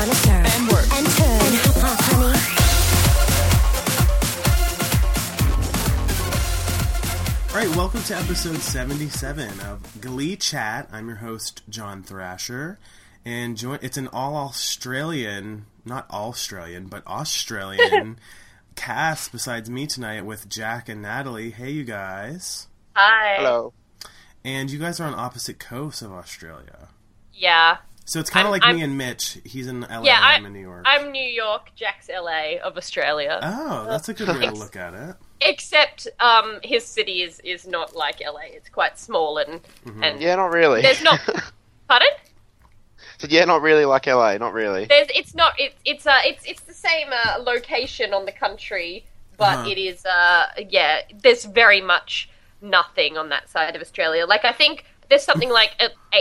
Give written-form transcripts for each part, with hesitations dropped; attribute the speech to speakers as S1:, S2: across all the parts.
S1: gonna serve
S2: And work.
S1: and turn, honey.
S3: All right, welcome to episode 77 of Glee Chat. I'm your host, John Thrasher, and it's an all-Australian, not Australian, but Australian cast besides me tonight with Jack and Natalie. Hey, you guys.
S4: Hi.
S5: Hello.
S3: And you guys are on opposite coasts of Australia.
S4: Yeah.
S3: So it's kind of like me and Mitch. He's in LA,
S4: Yeah,
S3: I'm in New York.
S4: I'm New York, Jack's LA of Australia.
S3: Oh, that's a good way to look at it.
S4: Except his city is not like LA. It's quite small and
S5: Yeah, not really.
S4: there's not. Pardon?
S5: So, yeah, not really like LA. Not really.
S4: It's the same location on the country, but it is there's very much nothing on that side of Australia. Like, I think there's something like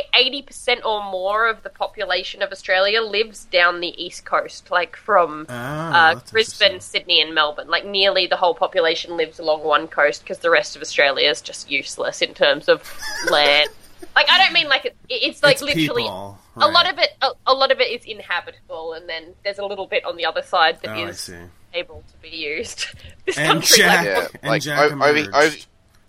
S4: 80% or more of the population of Australia lives down the east coast, like from
S3: that's
S4: Brisbane,
S3: interesting.
S4: Sydney, and Melbourne. Like, nearly the whole population lives along one coast because the rest of Australia is just useless in terms of land. Like, I don't mean like it's like
S3: It's
S4: literally
S3: people,
S4: a lot
S3: right.
S4: of it. A lot of it is inhabitable, and then there's a little bit on the other side that
S3: Oh, I
S4: is
S3: see.
S4: able to be used. This
S3: And
S4: country,
S3: Jack,
S5: Yeah,
S3: and
S5: like,
S3: Jack emerged.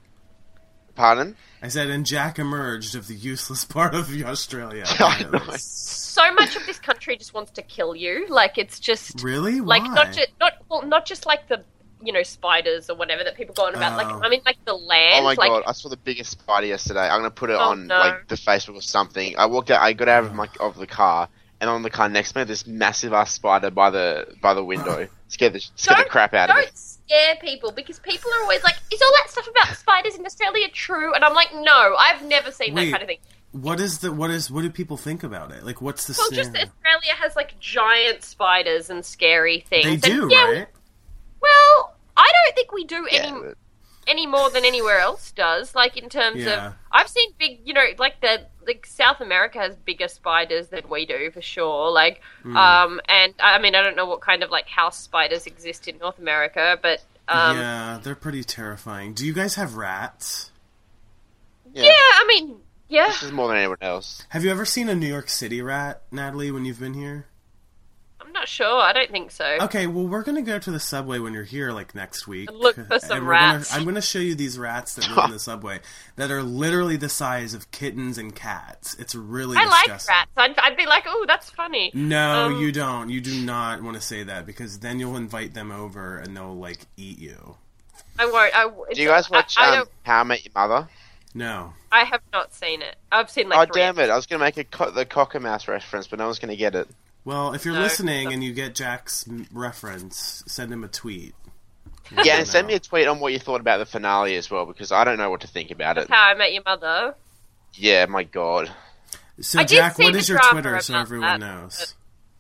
S5: Pardon?
S3: I said, and Jack emerged of the useless part of Australia.
S5: I know.
S4: so much of this country just wants to kill you. Like, it's just
S3: Really? Why?
S4: like not just like the spiders or whatever that people go on about. Like,
S3: Oh.
S4: I mean, like the land.
S5: Oh my
S4: like,
S5: god! I saw the biggest spider yesterday. I'm gonna put it on
S4: no.
S5: like the Facebook or something. I walked out. I got out of the car, and on the car next to me, this massive ass spider by the window. Scared the crap out of
S4: Don't
S5: it.
S4: scare people, because people are always like, "Is all that stuff about spiders in Australia true?" And I'm like, "No, I've never seen
S3: Wait.
S4: that kind of thing."
S3: What do people think about it? Like, what's the
S4: Well,
S3: scenario?
S4: just that Australia has like giant spiders and scary things.
S3: They do,
S4: and, yeah,
S3: right?
S4: Well, I don't think we do
S5: Yeah, but-
S4: any more than anywhere else does. Like, in terms
S3: Yeah.
S4: of, I've seen big, like South America has bigger spiders than we do for sure. Like,
S3: Hmm.
S4: and I mean, I don't know what kind of like house spiders exist in North America, but
S3: Yeah, they're pretty terrifying. Do you guys have rats?
S4: yeah, I mean, yeah.
S5: This is more than anyone else.
S3: Have you ever seen a New York City rat, Natalie, when you've been here?
S4: I'm not sure. I don't think so.
S3: Okay, well, we're going to go to the subway when you're here, like, next week.
S4: And look for some
S3: And
S4: rats.
S3: I'm going to show you these rats that live in the subway that are literally the size of kittens and cats. It's really
S4: I like
S3: disgusting.
S4: rats. I'd be like, oh, that's funny.
S3: No, you don't. You do not want to say that, because then you'll invite them over and they'll, like, eat you.
S4: I won't.
S5: Do you guys watch
S4: I don't.
S5: How I Met Your Mother?
S3: No.
S4: I have not seen it. I've seen like.
S5: Oh
S4: 3
S5: damn it! I was gonna make the Cockermouse reference, but no one's gonna get it.
S3: Well, if you're
S4: No.
S3: listening and you get Jack's reference, send him a tweet.
S5: Yeah, and send me a tweet on what you thought about the finale as well, because I don't know what to think about it.
S4: How I Met Your Mother.
S5: Yeah, my god.
S3: So,
S4: I did
S3: Jack,
S4: see
S3: what
S4: the
S3: is your
S4: drama
S3: Twitter so
S4: about
S3: everyone
S4: that,
S3: knows?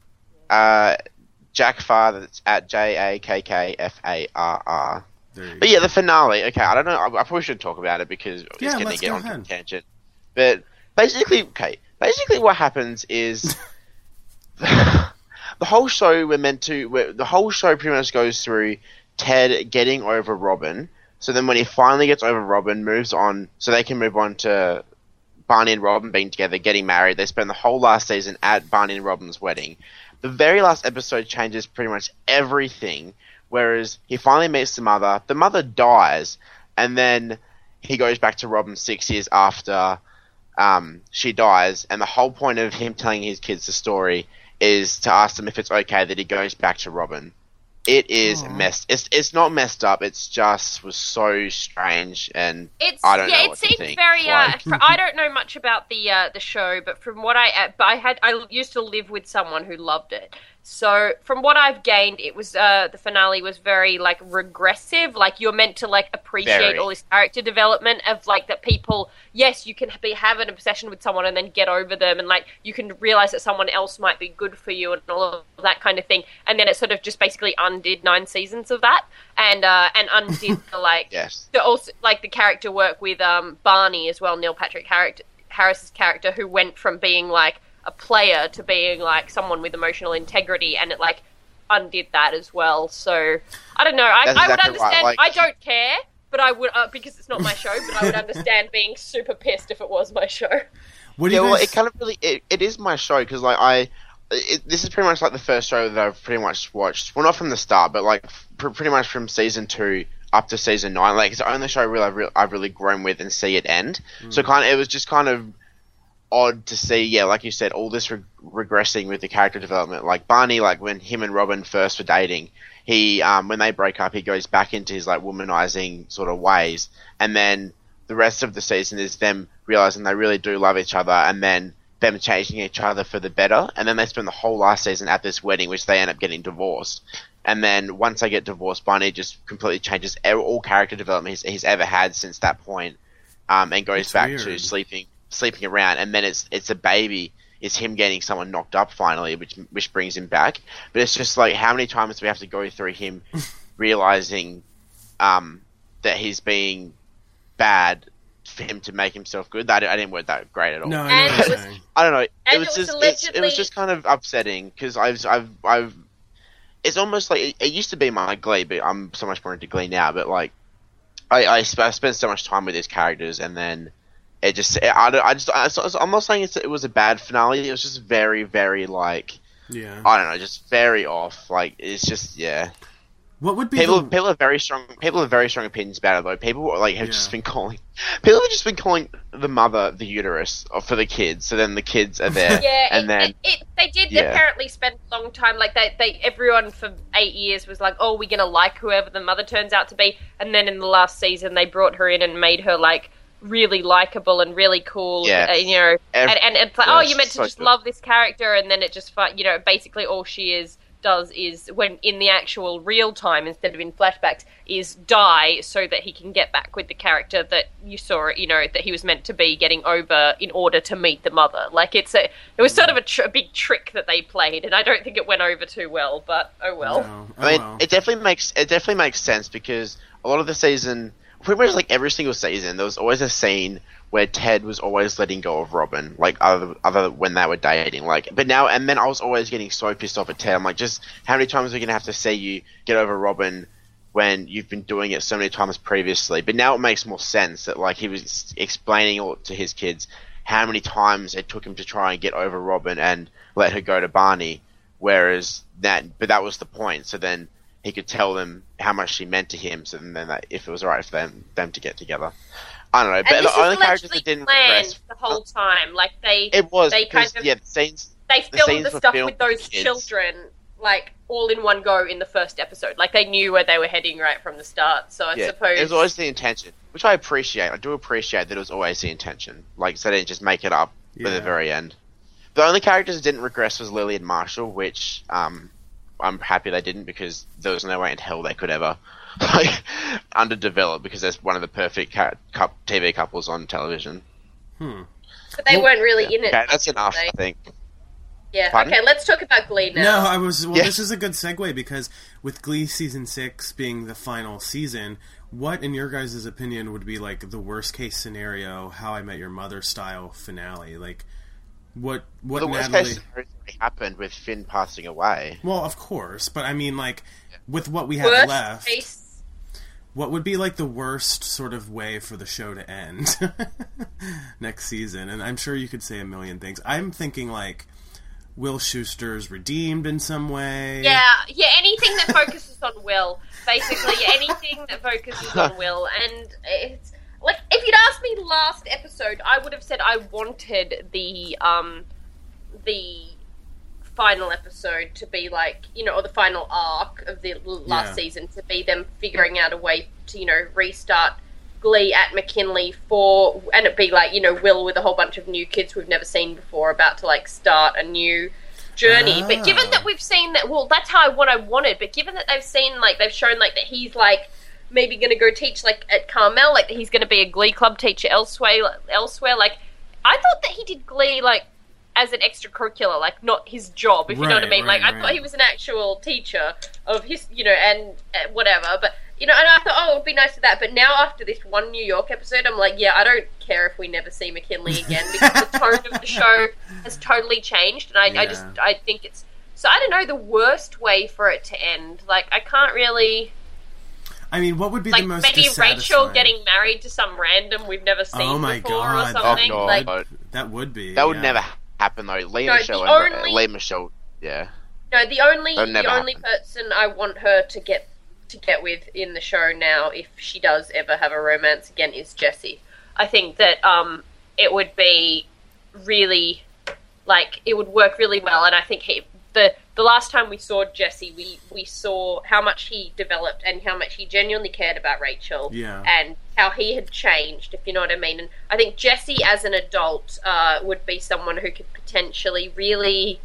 S5: Jack Farr, that's at JAKKFARR.
S3: There you
S5: But
S3: go.
S5: yeah, the finale. Okay, I don't know. I probably should talk about it because it's
S3: Yeah,
S5: going to
S3: let's
S5: get
S3: go
S5: on a
S3: ahead.
S5: tangent. But basically, what happens is the whole show the whole show pretty much goes through Ted getting over Robin. So then when he finally gets over Robin, moves on, so they can move on to Barney and Robin being together, getting married. They spend the whole last season at Barney and Robin's wedding. The very last episode changes pretty much everything, whereas he finally meets the mother dies, and then he goes back to Robin 6 years after she dies, and the whole point of him telling his kids the story is to ask them if it's okay that he goes back to Robin. It is It's not messed up. It's just was so strange, and I don't know
S4: it
S5: what to
S4: seems
S5: think.
S4: very.
S5: Like,
S4: I don't know much about the show, but from what I used to live with someone who loved it. So from what I've gained, it was the finale was very like regressive. Like, you're meant to like appreciate
S5: Very.
S4: all this character development of like that people. Yes, you can have an obsession with someone and then get over them, and like you can realize that someone else might be good for you and all of that kind of thing. And then it sort of just basically undid 9 seasons of that, and undid the like
S5: yes.
S4: the also like the character work with Barney as well, Neil Patrick Harris's character, who went from being like a player to being like someone with emotional integrity, and it like undid that as well. So I don't know. I
S5: That's
S4: would
S5: exactly
S4: understand.
S5: right, like-
S4: I don't care, but I would because it's not my show. But I would understand being super pissed if it was my show.
S3: What do
S5: Yeah,
S3: you
S5: well,
S3: guys...
S5: it kind of really it is my show because like this is pretty much like the first show that I've pretty much watched. Well, not from the start, but like pretty much from season 2 up to season 9. Like, it's the only show I've really grown with and see it end. So it was just kind of odd to see, yeah, like you said, all this regressing with the character development. Like Barney, like when him and Robin first were dating, he when they break up, he goes back into his like womanizing sort of ways, and then the rest of the season is them realizing they really do love each other, and then them changing each other for the better, and then they spend the whole last season at this wedding, which they end up getting divorced. And then once they get divorced, Barney just completely changes all character development he's ever had since that point, and goes back to sleeping around. And then it's a baby. It's him getting someone knocked up finally, which brings him back. But it's just like, how many times do we have to go through him realizing that he's being bad for him to make himself good? I didn't word that great at all.
S3: No,
S5: I don't know. It was just kind of upsetting because I've it's almost like it used to be my Glee, but I'm so much more into Glee now. But like, I spent so much time with these characters, and then it just I'm not saying it was a bad finale. It was just very, very like, I don't know, just very off. Like, it's just
S3: What would be
S5: people have very strong opinions about it though. People like have just been calling the mother the uterus for the kids. So then the kids are there.
S4: They did apparently spend a long time, like everyone for 8 years was like, oh, we're gonna like whoever the mother turns out to be, and then in the last season they brought her in and made her like really likable and really cool. And it's like, oh, you're meant to just love this character, and then it just basically all she does is, when in the actual real time instead of in flashbacks, is die so that he can get back with the character that you saw, that he was meant to be getting over in order to meet the mother. Like, it was sort of a big trick that they played, and I don't think it went over too well, but oh well.
S3: No.
S5: I mean, it definitely makes sense, because a lot of the season, pretty much like every single season, there was always a scene where Ted was always letting go of Robin, like other when they were dating. Like, but now and then I was always getting so pissed off at Ted. I'm like, just how many times are we gonna have to see you get over Robin when you've been doing it so many times previously? But now it makes more sense that like he was explaining all to his kids how many times it took him to try and get over Robin and let her go to Barney, whereas that was the point. So then he could tell them how much she meant to him. So then if it was alright for them to get together. I don't know, but the only characters that didn't regress
S4: the whole time, like the
S5: scenes.
S4: They filmed the stuff with those children, like all in one go in the first episode. Like they knew where they were heading right from the start. So I suppose
S5: it was always the intention, which I appreciate. I do appreciate that it was always the intention. Like, so they didn't just make it up at the very end. The only characters that didn't regress was Lily and Marshall, which I'm happy they didn't, because there was no way in hell they could ever underdevelop, because that's one of the perfect TV couples on television.
S4: But they weren't really in it.
S5: Okay, that's enough, I think.
S4: Yeah. Pardon? Okay, let's talk about Glee now.
S3: This is a good segue, because with Glee season 6 being the final season, what, in your guys' opinion, would be like the worst case scenario How I Met Your Mother style finale? Like, what
S5: the worst case scenario happened with Finn passing away.
S3: Well, of course, but I mean, like, with what we have left, what would be like the worst sort of way for the show to end next season? And I'm sure you could say a million things. I'm thinking like Will Schuester's redeemed in some way.
S4: Yeah, anything that focuses on Will, basically, anything that focuses on Will. And it's like, if you'd asked me last episode, I would have said I wanted the final episode to be like, or the final arc of the last season to be them figuring out a way to, restart Glee at McKinley and it be like, Will with a whole bunch of new kids we've never seen before about to like start a new journey. But given that we've seen that, well, that's what I wanted, but given that they've shown like that he's like maybe going to go teach like at Carmel, like he's going to be a Glee club teacher elsewhere, like I thought that he did Glee like as an extracurricular, like not his job, if you know what I mean. I thought he was an actual teacher of his, and whatever. But and I thought, it would be nice to that. But now after this one New York episode, I'm like, I don't care if we never see McKinley again, because the tone of the show has totally changed, and I think it's so. I don't know the worst way for it to end. Like, I can't really.
S3: I mean, what would be the most
S4: maybe Rachel getting married to some random we've never seen before or something?
S5: Oh, God.
S3: That would be.
S5: That would never happen though. Lea Michelle Yeah.
S4: No, the only
S5: happen.
S4: person I want her to get with in the show now, if she does ever have a romance again, is Jessie. I think that it would be really, like, it would work really well, and I think the last time we saw Jesse, we saw how much he developed and how much he genuinely cared about Rachel, and how he had changed, if you know what I mean. And I think Jesse, as an adult, would be someone who could potentially really,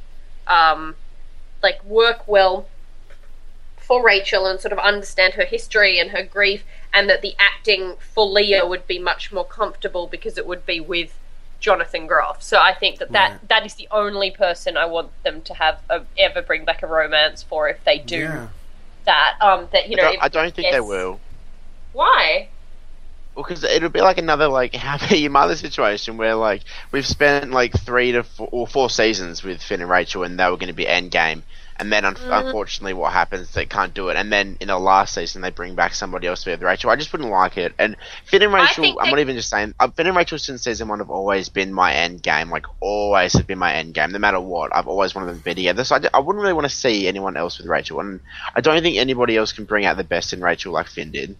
S4: like, work well for Rachel and sort of understand her history and her grief, and that the acting for Leah would be much more comfortable because it would be with Jonathan Groff. So I think that is the only person I want them to have ever bring back a romance for, if they do that. That, you know,
S5: I don't think they will.
S4: Why?
S5: Well, because it'll be like another, like, How I Met Your Mother situation where, like, we've spent like 3 to 4 seasons with Finn and Rachel, and they were going to be endgame. And then, unfortunately, what happens, they can't do it. And then, in the last season, they bring back somebody else with Rachel. I just wouldn't like it. And Finn and Rachel, I'm not even just saying... Finn and Rachel since season 1 have always been my end game. Like, always have been my end game. No matter what, I've always wanted them to be together. So I wouldn't really want to see anyone else with Rachel. And I don't think anybody else can bring out the best in Rachel like Finn did.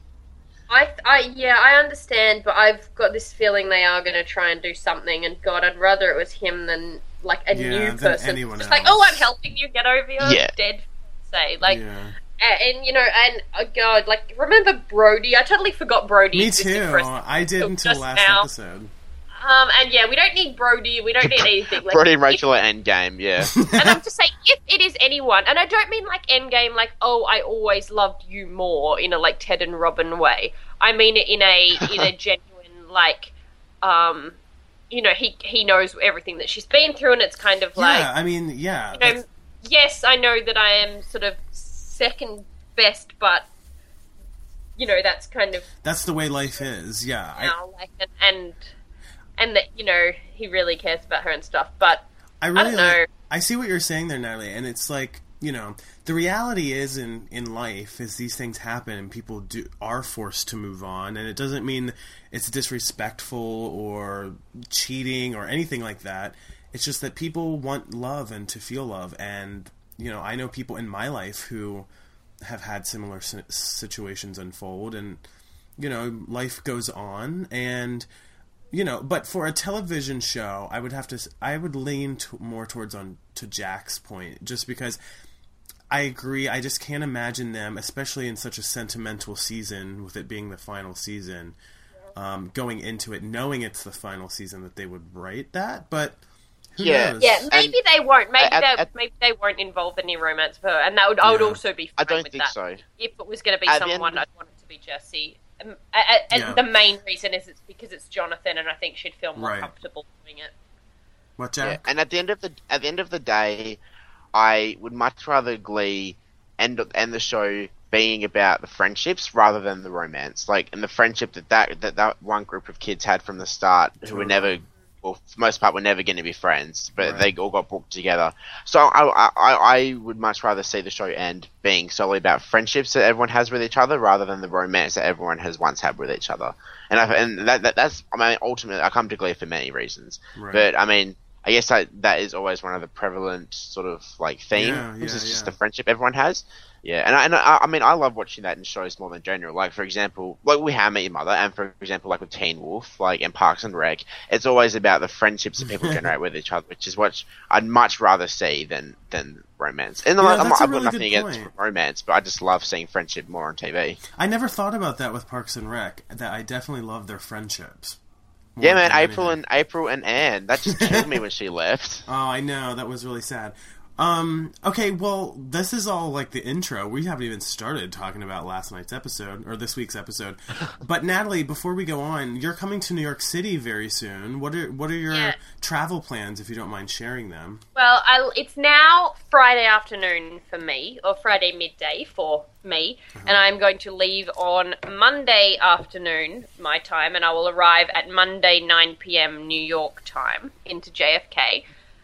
S4: I understand, but I've got this feeling they are going to try and do something. And, God, I'd rather it was him than... like a new person, just
S3: else.
S4: like, oh, I'm helping you get over your dead say, like, and you know, and oh God, like, remember Brody? I totally forgot Brody.
S3: Me too. I did until last episode.
S4: And yeah, we don't need Brody. We don't need anything. Like,
S5: Brody and Rachel are Endgame, yeah.
S4: And I'm just saying, if it is anyone, and I don't mean like Endgame, like, oh, I always loved you more in a like Ted and Robin way. I mean it in a genuine, like, you know, he knows everything that she's been through, and it's kind of like...
S3: Yeah, I mean, yeah.
S4: You know, yes, I know that I am sort of second best, but, you know, that's kind of...
S3: That's the way life is, yeah.
S4: Now, and that, you know, he really cares about her and stuff, but I don't know.
S3: I see what you're saying there, Natalie, and it's like, you know, the reality is in life is these things happen and people are forced to move on, and it doesn't mean it's disrespectful or cheating or anything like that. It's just that people want love and to feel love, and, you know, I know people in my life who have had similar situations unfold, and, you know, life goes on, and, you know, but for a television show, I would lean more towards to Jack's point, just because I agree. I just can't imagine them, especially in such a sentimental season, with it being the final season, going into it knowing it's the final season, that they would write that. But who knows?
S4: Yeah, maybe they won't. Maybe they won't involve any romance for her, and I would also be fine
S5: I don't
S4: with
S5: think
S4: that.
S5: So.
S4: If it was going to be someone, I'd want it to be Jessie. And the main reason is it's because it's Jonathan, and I think she'd feel more comfortable doing it.
S3: What, Jack?
S5: Yeah. And at the end of the day, I would much rather Glee end the show being about the friendships rather than the romance. Like, and the friendship that one group of kids had from the start, who were never, well, for the most part, were never going to be friends, but they all got booked together. So I would much rather see the show end being solely about friendships that everyone has with each other rather than the romance that everyone has once had with each other. And that's, I mean, ultimately, I come to Glee for many reasons. Right. But, I mean, I guess that is always one of the prevalent sort of like themes. It's just the friendship everyone has. Yeah, and I mean, I love watching that in shows more than general. Like, for example, like we How I Met Your Mother, and for example, like with Teen Wolf, like in Parks and Rec, it's always about the friendships that people generate with each other, which is what I'd much rather see than romance. And I've got nothing against romance, but I just love seeing friendship more on TV.
S3: I never thought about that with Parks and Rec. That I definitely love their friendships.
S5: Yeah, man, April and Anne. That just killed me when she left.
S3: Oh, I know. That was really sad. Okay, well, this is all like the intro. We haven't even started talking about last night's episode, or this week's episode. But Natalie, before we go on, you're coming to New York City very soon. What are your travel plans, if you don't mind sharing them?
S4: Well, it's now Friday afternoon for me, or Friday midday for me, and I'm going to leave on Monday afternoon, my time, and I will arrive at Monday 9 p.m. New York time into JFK.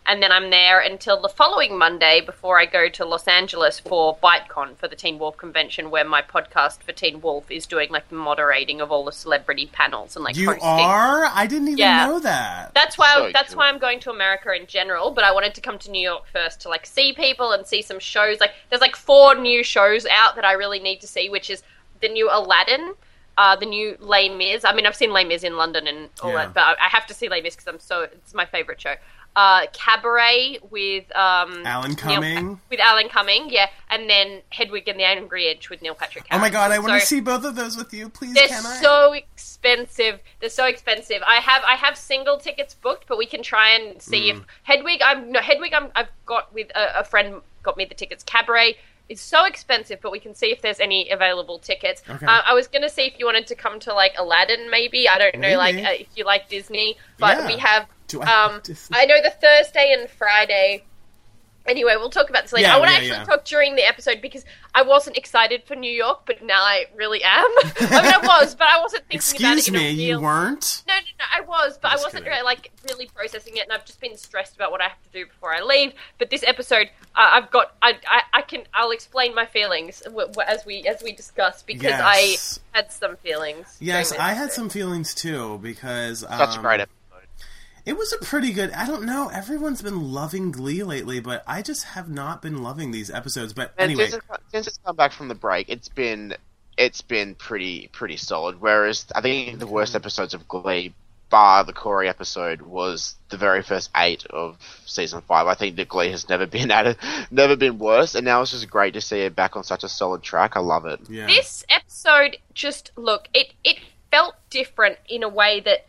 S4: and then I'm there until the following Monday before I go to Los Angeles for BiteCon, for the Teen Wolf convention, where my podcast for Teen Wolf is doing like the moderating of all the celebrity panels and like
S3: You
S4: hosting.
S3: are? I didn't even know that.
S4: That's why
S5: So
S4: that's
S5: cool.
S4: why I'm going to America in general, but I wanted to come to New York first to like see people and see some shows. Like there's like 4 new shows out that I really need to see, which is the new Aladdin, the new Les Mis. I mean, I've seen Les Mis in London and all that, but I have to see Les Mis because it's my favorite show. Cabaret with
S3: Alan Cumming.
S4: With Alan Cumming, yeah, and then Hedwig and the Angry Inch with Neil Patrick Harris.
S3: Oh my god, I want to see both of those with you. Please,
S4: They're
S3: can I?
S4: so expensive. They're so expensive. I have single tickets booked, but we can try and see if Hedwig. I've got with a friend got me the tickets. Cabaret is so expensive, but we can see if there's any available tickets.
S3: Okay.
S4: I was going to see if you wanted to come to like Aladdin, maybe. I don't know,
S3: Maybe.
S4: like if you like Disney, but
S3: Yeah.
S4: we have.
S3: Do I like Disney?
S4: I know the Thursday and Friday. Anyway, we'll talk about this later.
S3: Yeah,
S4: I want to
S3: yeah,
S4: actually
S3: yeah.
S4: talk during the episode because I wasn't excited for New York, but now I really am. I mean, I was, but I wasn't thinking about it
S3: Excuse
S4: in a
S3: me,
S4: real...
S3: you weren't?
S4: No, I was, but I
S3: Just
S4: wasn't
S3: kidding.
S4: really processing it, and I've just been stressed about what I have to do before I leave. But this episode, I'll explain my feelings as we discuss because
S3: Yes.
S4: I had some feelings.
S3: Yes,
S4: during this
S3: I had
S4: episode.
S3: some feelings too, because
S5: Such a great episode.
S3: it was a pretty good... I don't know, everyone's been loving Glee lately, but I just have not been loving these episodes. But
S5: And
S3: anyway,
S5: since it's come back from the break, it's been pretty solid. Whereas I think the worst episodes of Glee, bar the Corey episode, was the very first 8 of season 5. I think that Glee has never been worse, and now it's just great to see it back on such a solid track. I love it.
S3: yeah.
S4: This episode, just look, it felt different in a way that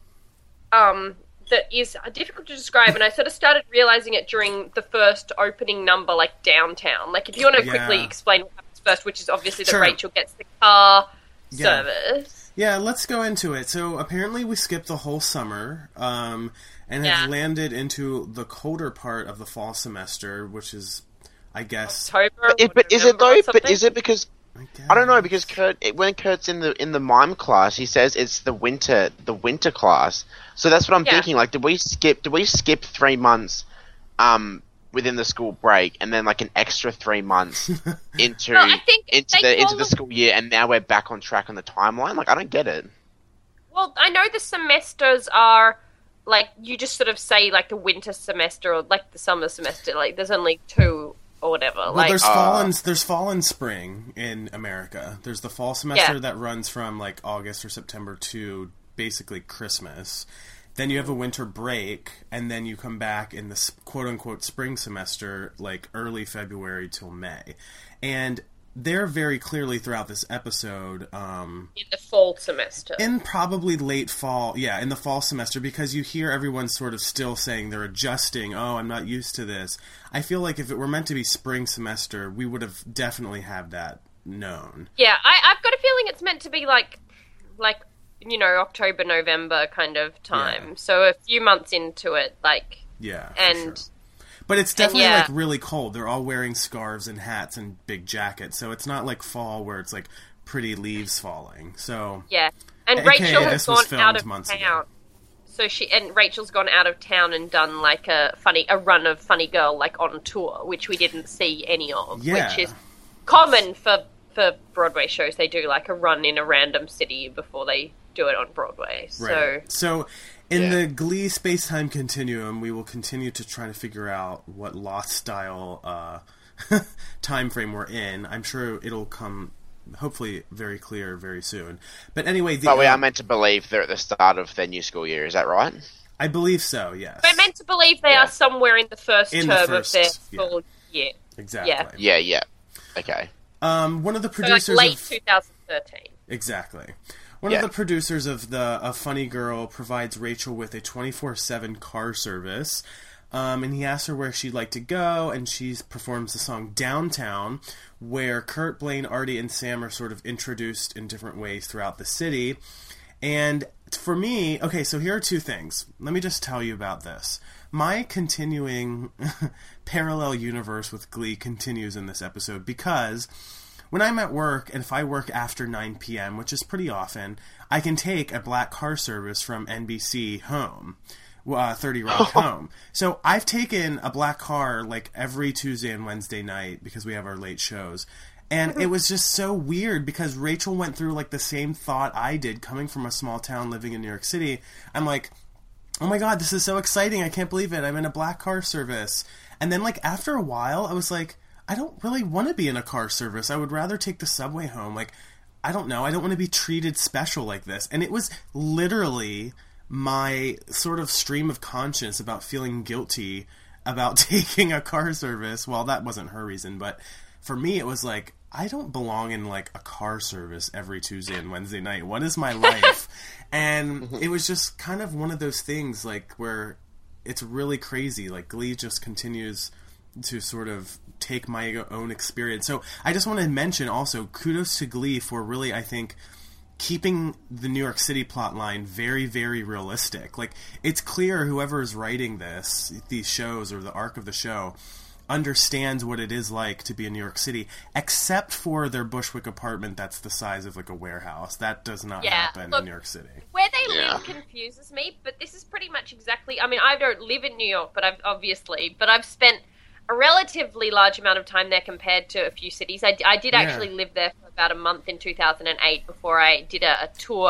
S4: that is difficult to describe, and I sort of started realizing it during the first opening number, like Downtown. Like, if you want to quickly
S3: Yeah.
S4: explain what happens first, which is obviously that
S3: Sure.
S4: Rachel gets the car
S3: Yeah.
S4: service.
S3: Yeah, let's go into it. So apparently we skipped the whole summer, and have landed into the colder part of the fall semester, which is, I guess...
S4: October.
S5: But is it
S4: November or
S5: though? But
S4: something?
S5: is it because I don't know, because when Kurt's in the mime class, he says it's the winter class. So that's what I'm thinking. Like, did we skip 3 months, within the school break, and then like an extra 3 months into
S4: No, I think
S5: into
S4: they call
S5: the school year, and now we're back on track on the timeline? Like, I don't get it.
S4: Well, I know the semesters are, like, you just sort of say, like, the winter semester or, like, the summer semester. Like, there's only 2 or whatever.
S3: Well,
S4: like,
S3: there's fall and spring in America. There's the fall semester that runs from like August or September to basically Christmas. Then you have a winter break, and then you come back in the quote-unquote spring semester, like early February till May. And they're very clearly throughout this episode...
S4: in the fall semester.
S3: in probably late fall, in the fall semester, because you hear everyone sort of still saying they're adjusting, oh, I'm not used to this. I feel like if it were meant to be spring semester, we would have definitely had that known.
S4: Yeah, I've got a feeling it's meant to be like, you know, October, November kind of time.
S3: Yeah.
S4: So a few months into it, like...
S3: Yeah, for
S4: And...
S3: sure. But it's definitely,
S4: yeah.
S3: like, really cold. They're all wearing scarves and hats and big jackets, so it's not like fall where it's, like, pretty leaves falling. So,
S4: Yeah. And
S3: AKA
S4: Rachel has
S3: this was
S4: gone out
S3: filmed
S4: of
S3: months
S4: town.
S3: ago.
S4: So Rachel's gone out of town and done like a run of Funny Girl, like on tour, which we didn't see any of,
S3: Yeah.
S4: which is common for Broadway shows. They do like a run in a random city before they do it on Broadway.
S3: right. So, in
S5: Yeah.
S3: the Glee space-time continuum, we will continue to try to figure out what Lost-style time frame we're in. I'm sure it'll come, hopefully, very clear very soon. But anyway...
S5: But we are meant to believe they're at the start of their new school year, is that right?
S3: I believe so, yes.
S4: We're meant to believe they are somewhere in the first
S3: In
S4: term
S3: the first,
S4: of their
S3: yeah.
S4: full year.
S3: Exactly.
S5: Yeah. Okay.
S3: One of the
S4: So like
S3: producers
S4: late
S3: of...
S4: 2013.
S3: Exactly. One
S5: Yeah.
S3: of the producers of Funny Girl provides Rachel with a 24/7 car service, and he asks her where she'd like to go, and she performs the song Downtown, where Kurt, Blaine, Artie, and Sam are sort of introduced in different ways throughout the city. And for me, okay, so here are 2 things. Let me just tell you about this. My continuing parallel universe with Glee continues in this episode, because... when I'm at work, and if I work after 9 p.m., which is pretty often, I can take a black car service from NBC home. 30 Rock home. So I've taken a black car like every Tuesday and Wednesday night because we have our late shows. And it was just so weird because Rachel went through like the same thought I did coming from a small town living in New York City. I'm like, oh my God, this is so exciting. I can't believe it. I'm in a black car service. And then like after a while, I was like, I don't really want to be in a car service. I would rather take the subway home. Like, I don't know. I don't want to be treated special like this. And it was literally my sort of stream of conscience about feeling guilty about taking a car service. Well, that wasn't her reason, but for me, it was like, I don't belong in like a car service every Tuesday and Wednesday night. What is my life? And it was just kind of one of those things like where it's really crazy. Like Glee just continues to sort of take my own experience. So I just want to mention also kudos to Glee for really, I think, keeping the New York City plotline very, very realistic. Like it's clear whoever is writing these shows or the arc of the show understands what it is like to be in New York City, except for their Bushwick apartment that's the size of like a warehouse. That does not happen in New York City.
S4: Where they live confuses me, but this is pretty much exactly... I mean, I don't live in New York, but I've spent a relatively large amount of time there compared to a few cities. I did actually live there for about a month in 2008 before I did a tour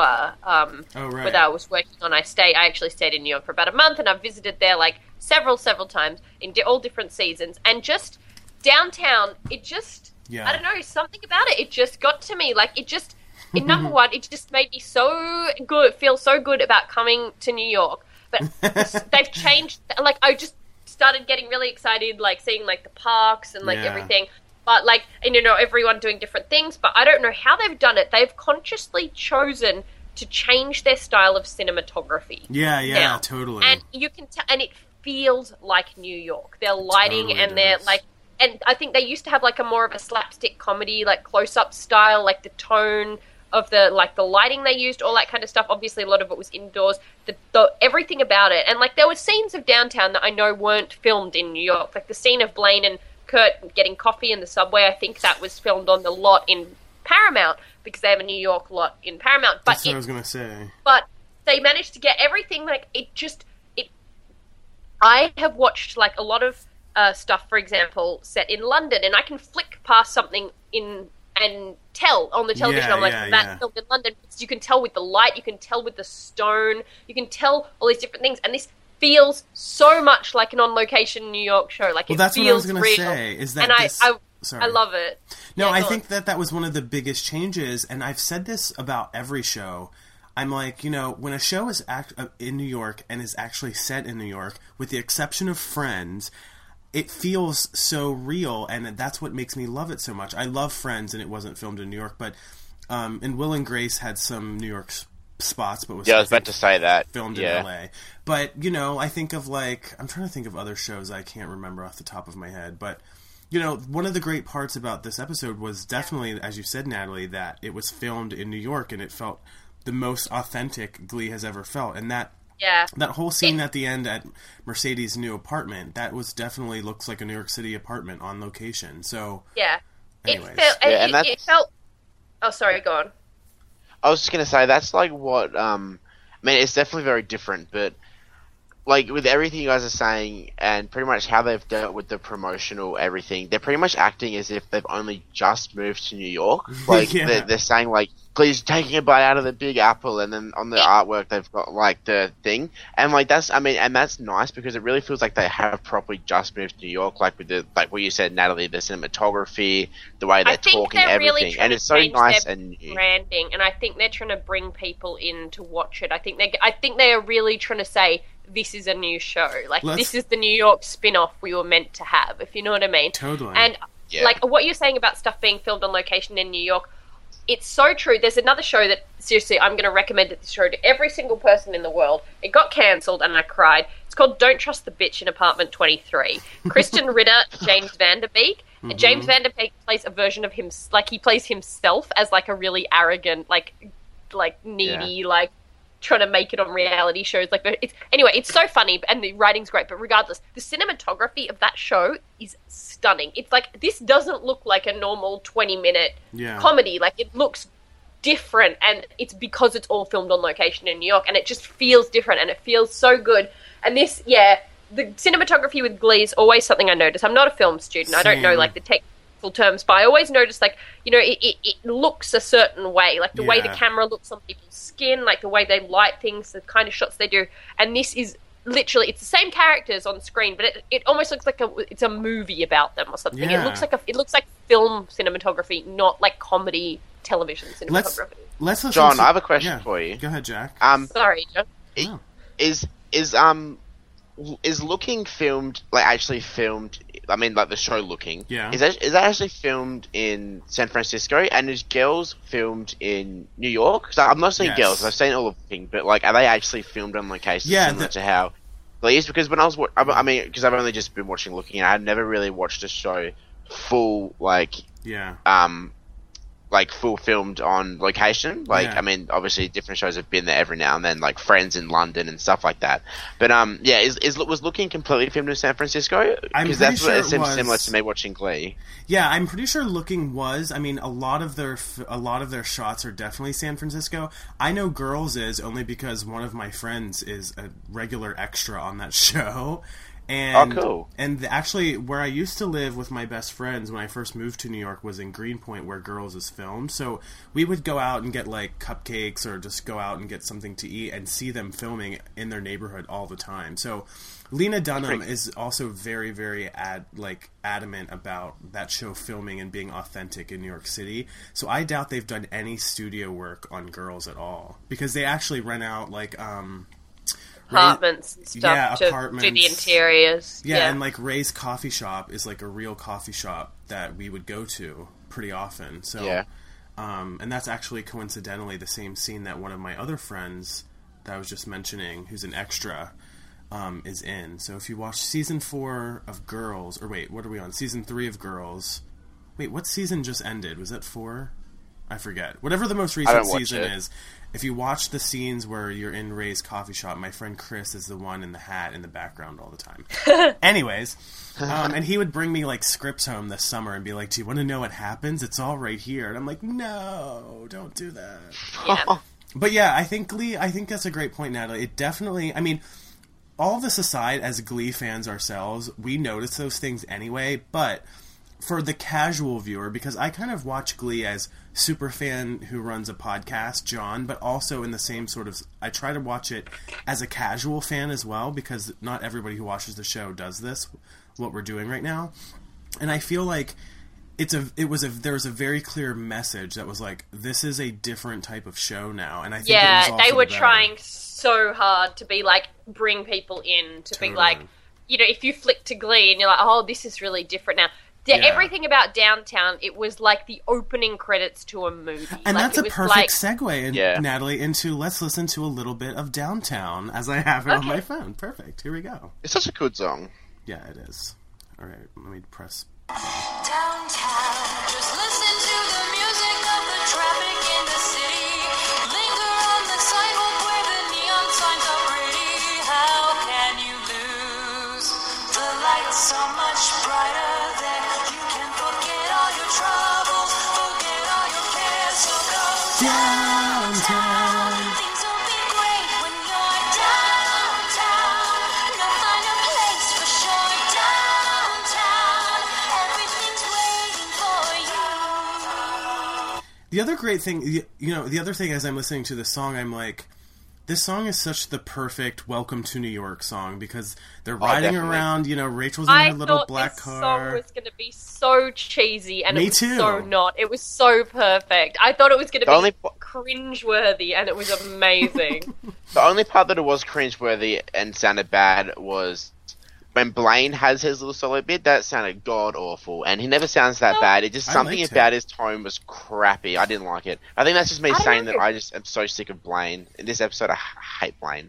S4: where I was working on. I actually stayed in New York for about a month, and I've visited there like several times in all different seasons. And just downtown, it just, I don't know, something about it. It just got to me. Like number one, it just made me feel so good about coming to New York. But they've changed, like I just started getting really excited, like seeing like the parks and like everything. But like, and you know, everyone doing different things, but I don't know how they've done it. They've consciously chosen to change their style of cinematography.
S3: Yeah, totally.
S4: And you can tell, and it feels like New York. Their lighting totally and their like, and I think they used to have like a more of a slapstick comedy, like close-up style, like the tone of the lighting they used, all that kind of stuff. Obviously, a lot of it was indoors. The everything about it, and like there were scenes of downtown that I know weren't filmed in New York, like the scene of Blaine and Kurt getting coffee in the subway. I think that was filmed on the lot in Paramount because they have a New York lot in Paramount. But
S3: that's what I was gonna say.
S4: But they managed to get everything like it. I have watched like a lot of stuff, for example, set in London, and I can flick past something and tell on the television. I'm like, that's filmed in London. You can tell with the light, you can tell with the stone, you can tell all these different things, and this feels so much like an on-location New York show. Like, well,
S3: that's
S4: what
S3: I was going to say. Is that
S4: I love it.
S3: No, I think that was one of the biggest changes, and I've said this about every show. I'm like, you know, when a show is in New York and is actually set in New York, with the exception of Friends, it feels so real, and that's what makes me love it so much. I love Friends, and it wasn't filmed in New York, but and Will and Grace had some New York spots, but was
S5: I was about to say that
S3: filmed in LA. But you know, I think of I'm trying to think of other shows I can't remember off the top of my head, but you know, one of the great parts about this episode was definitely, as you said, Natalie, that it was filmed in New York, and it felt the most authentic Glee has ever felt, and that whole scene at the end at Mercedes' new apartment, that was definitely looks like a New York City apartment on location. So anyways.
S4: It felt. Oh, sorry, go on.
S5: I was just gonna say that's like what I mean. It's definitely very different, but like with everything you guys are saying, and pretty much how they've dealt with the promotional everything, they're pretty much acting as if they've only just moved to New York. Like they're saying like, please taking a bite out of the Big Apple, and then on the artwork they've got like the thing, and like that's that's nice because it really feels like they have properly just moved to New York, like with the what you said, Natalie, the cinematography, the way they're talking, everything,
S4: really
S5: and it's so nice and new.
S4: Branding, and I think they're trying to bring people in to watch it. I think they are really trying to say, this is a new show. Like, this is the New York spin-off we were meant to have, if you know what I mean.
S3: Totally.
S4: And, like, what you're saying about stuff being filmed on location in New York, it's so true. There's another show that, seriously, I'm going to recommend this show to every single person in the world. It got cancelled, and I cried. It's called Don't Trust the Bitch in Apartment 23. Kristen Ritter, James Van Der Beek. Mm-hmm. And James Van Der Beek plays a version of him, like, he plays himself as, like, a really arrogant, like needy, like, trying to make it on reality shows. Like, it's so funny, and the writing's great, but regardless, the cinematography of that show is stunning. It's like, this doesn't look like a normal 20-minute comedy. Like, it looks different, and it's because it's all filmed on location in New York, and it just feels different, and it feels so good. And this, the cinematography with Glee is always something I notice. I'm not a film student. I don't know, like, the technical terms, but I always notice, like, you know, it looks a certain way. Like, the way the camera looks on people's skin, like, the way they light things, the kind of shots they do. And this is literally, it's the same characters on screen, but it almost looks like it's a movie about them or something.
S3: Yeah.
S4: It looks like film cinematography, not like comedy television cinematography.
S3: Let's listen
S5: John,
S3: to...
S5: I have a question for you.
S3: Go ahead, Jack.
S4: Sorry, John.
S5: Is Looking filmed, like, actually filmed, I mean, like, the show Looking,
S3: Yeah.
S5: is that actually filmed in San Francisco, and is Girls filmed in New York? Because I'm not saying
S3: Yes.
S5: Girls, I've seen all of Looking, but, like, are they actually filmed on location similar to how Glee is? Because when I was, because I've only just been watching Looking, and I had never really watched a show full, like, full filmed on location. Like, I mean, obviously different shows have been there every now and then, like Friends in London and stuff like that. But was Looking completely filmed in San Francisco? Because that's what it seems similar to me watching Glee.
S3: Yeah, I'm pretty sure Looking was. I mean, a lot of their shots are definitely San Francisco. I know Girls is only because one of my friends is a regular extra on that show. And,
S5: cool.
S3: And actually, where I used to live with my best friends when I first moved to New York was in Greenpoint, where Girls is filmed. So we would go out and get, like, cupcakes or just go out and get something to eat and see them filming in their neighborhood all the time. So Lena Dunham is also very, very adamant about that show filming and being authentic in New York City. So I doubt they've done any studio work on Girls at all, because they actually rent out, like,
S4: apartments and stuff to do the interiors.
S3: Yeah, and like Ray's coffee shop is like a real coffee shop that we would go to pretty often. So, and that's actually coincidentally the same scene that one of my other friends that I was just mentioning, who's an extra, is in. So if you watch season 4 of Girls, or wait, what are we on? Season 3 of Girls. Wait, what season just ended? Was that 4? I forget. Whatever the most recent season is. If you watch the scenes where you're in Ray's coffee shop, my friend Chris is the one in the hat in the background all the time. Anyways, and he would bring me, like, scripts home this summer and be like, do you want to know what happens? It's all right here. And I'm like, no, don't do that.
S4: Yeah.
S3: But yeah, I think that's a great point, Natalie. It definitely, I mean, all this aside, as Glee fans ourselves, we notice those things anyway, but for the casual viewer, because I kind of watch Glee as super fan who runs a podcast, John, but also in the same sort of, I try to watch it as a casual fan as well, because not everybody who watches the show does this, what we're doing right now. And I feel like there was a very clear message that was like, this is a different type of show now. And I think
S4: they were trying so hard to be like, bring people in, to be like, you know, if you flick to Glee and you're like, oh, this is really different now. Everything about Downtown, it was like the opening credits to a movie.
S3: And
S4: like,
S3: that's a perfect segue, Natalie, into let's listen to a little bit of Downtown, as I have it on my phone. Perfect. Here we go.
S5: It's such a good song.
S3: Yeah, it is. All right, let me press.
S1: Downtown, just listen to the music of the traffic in the city. Linger on the sidewalk where the neon signs are pretty. How can you lose? The lights so much brighter than you can forget all your troubles, forget all your cares. So go downtown. Things will be great when you're downtown. You'll find a place for sure downtown. Everything's waiting for you.
S3: The other great thing, the other thing as I'm listening to this song, I'm like, this song is such the perfect Welcome to New York song, because they're riding around, Rachel's in her little black car.
S4: I thought this song was going to be so cheesy, and
S3: Me
S4: it was
S3: too.
S4: so not. It was so perfect. I thought it was going to be cringeworthy, and it was amazing.
S5: The only part that it was cringeworthy and sounded bad was when Blaine has his little solo bit. That sounded god-awful, and he never sounds that bad. It just, something about his tone was crappy. I didn't like it. I think that's just me saying that I just am so sick of Blaine. In this episode, I hate Blaine.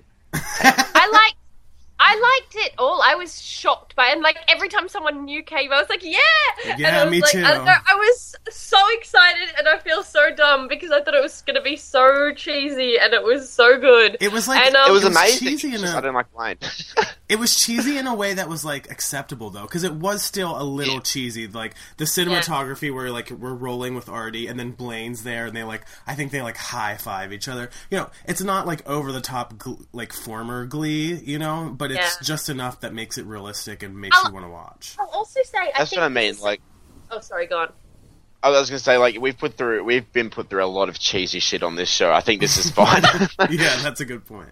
S4: I liked it all. I was shocked by it. And, like, every time someone new came, I was like, yeah!
S3: Yeah,
S4: and I was
S3: me
S4: like,
S3: too.
S4: I was so excited, and I feel so so dumb because I thought it was going to be so cheesy and it was so good.
S3: It was like
S4: and,
S5: it was
S3: it was
S5: amazing.
S3: cheesy in
S5: I don't like Blaine.
S3: It was cheesy in a way that was like acceptable though, because it was still a little cheesy. Like the cinematography, where like we're rolling with Artie, and then Blaine's there, and I think they like high five each other. You know, it's not like over the top like former Glee, you know, but it's just enough that makes it realistic and makes you want to watch.
S4: I'll also say,
S5: That's what I mean. Like,
S4: oh, sorry, go on.
S5: I was going to say, like, we've been put through a lot of cheesy shit on this show. I think this is fine.
S3: Yeah, that's a good point.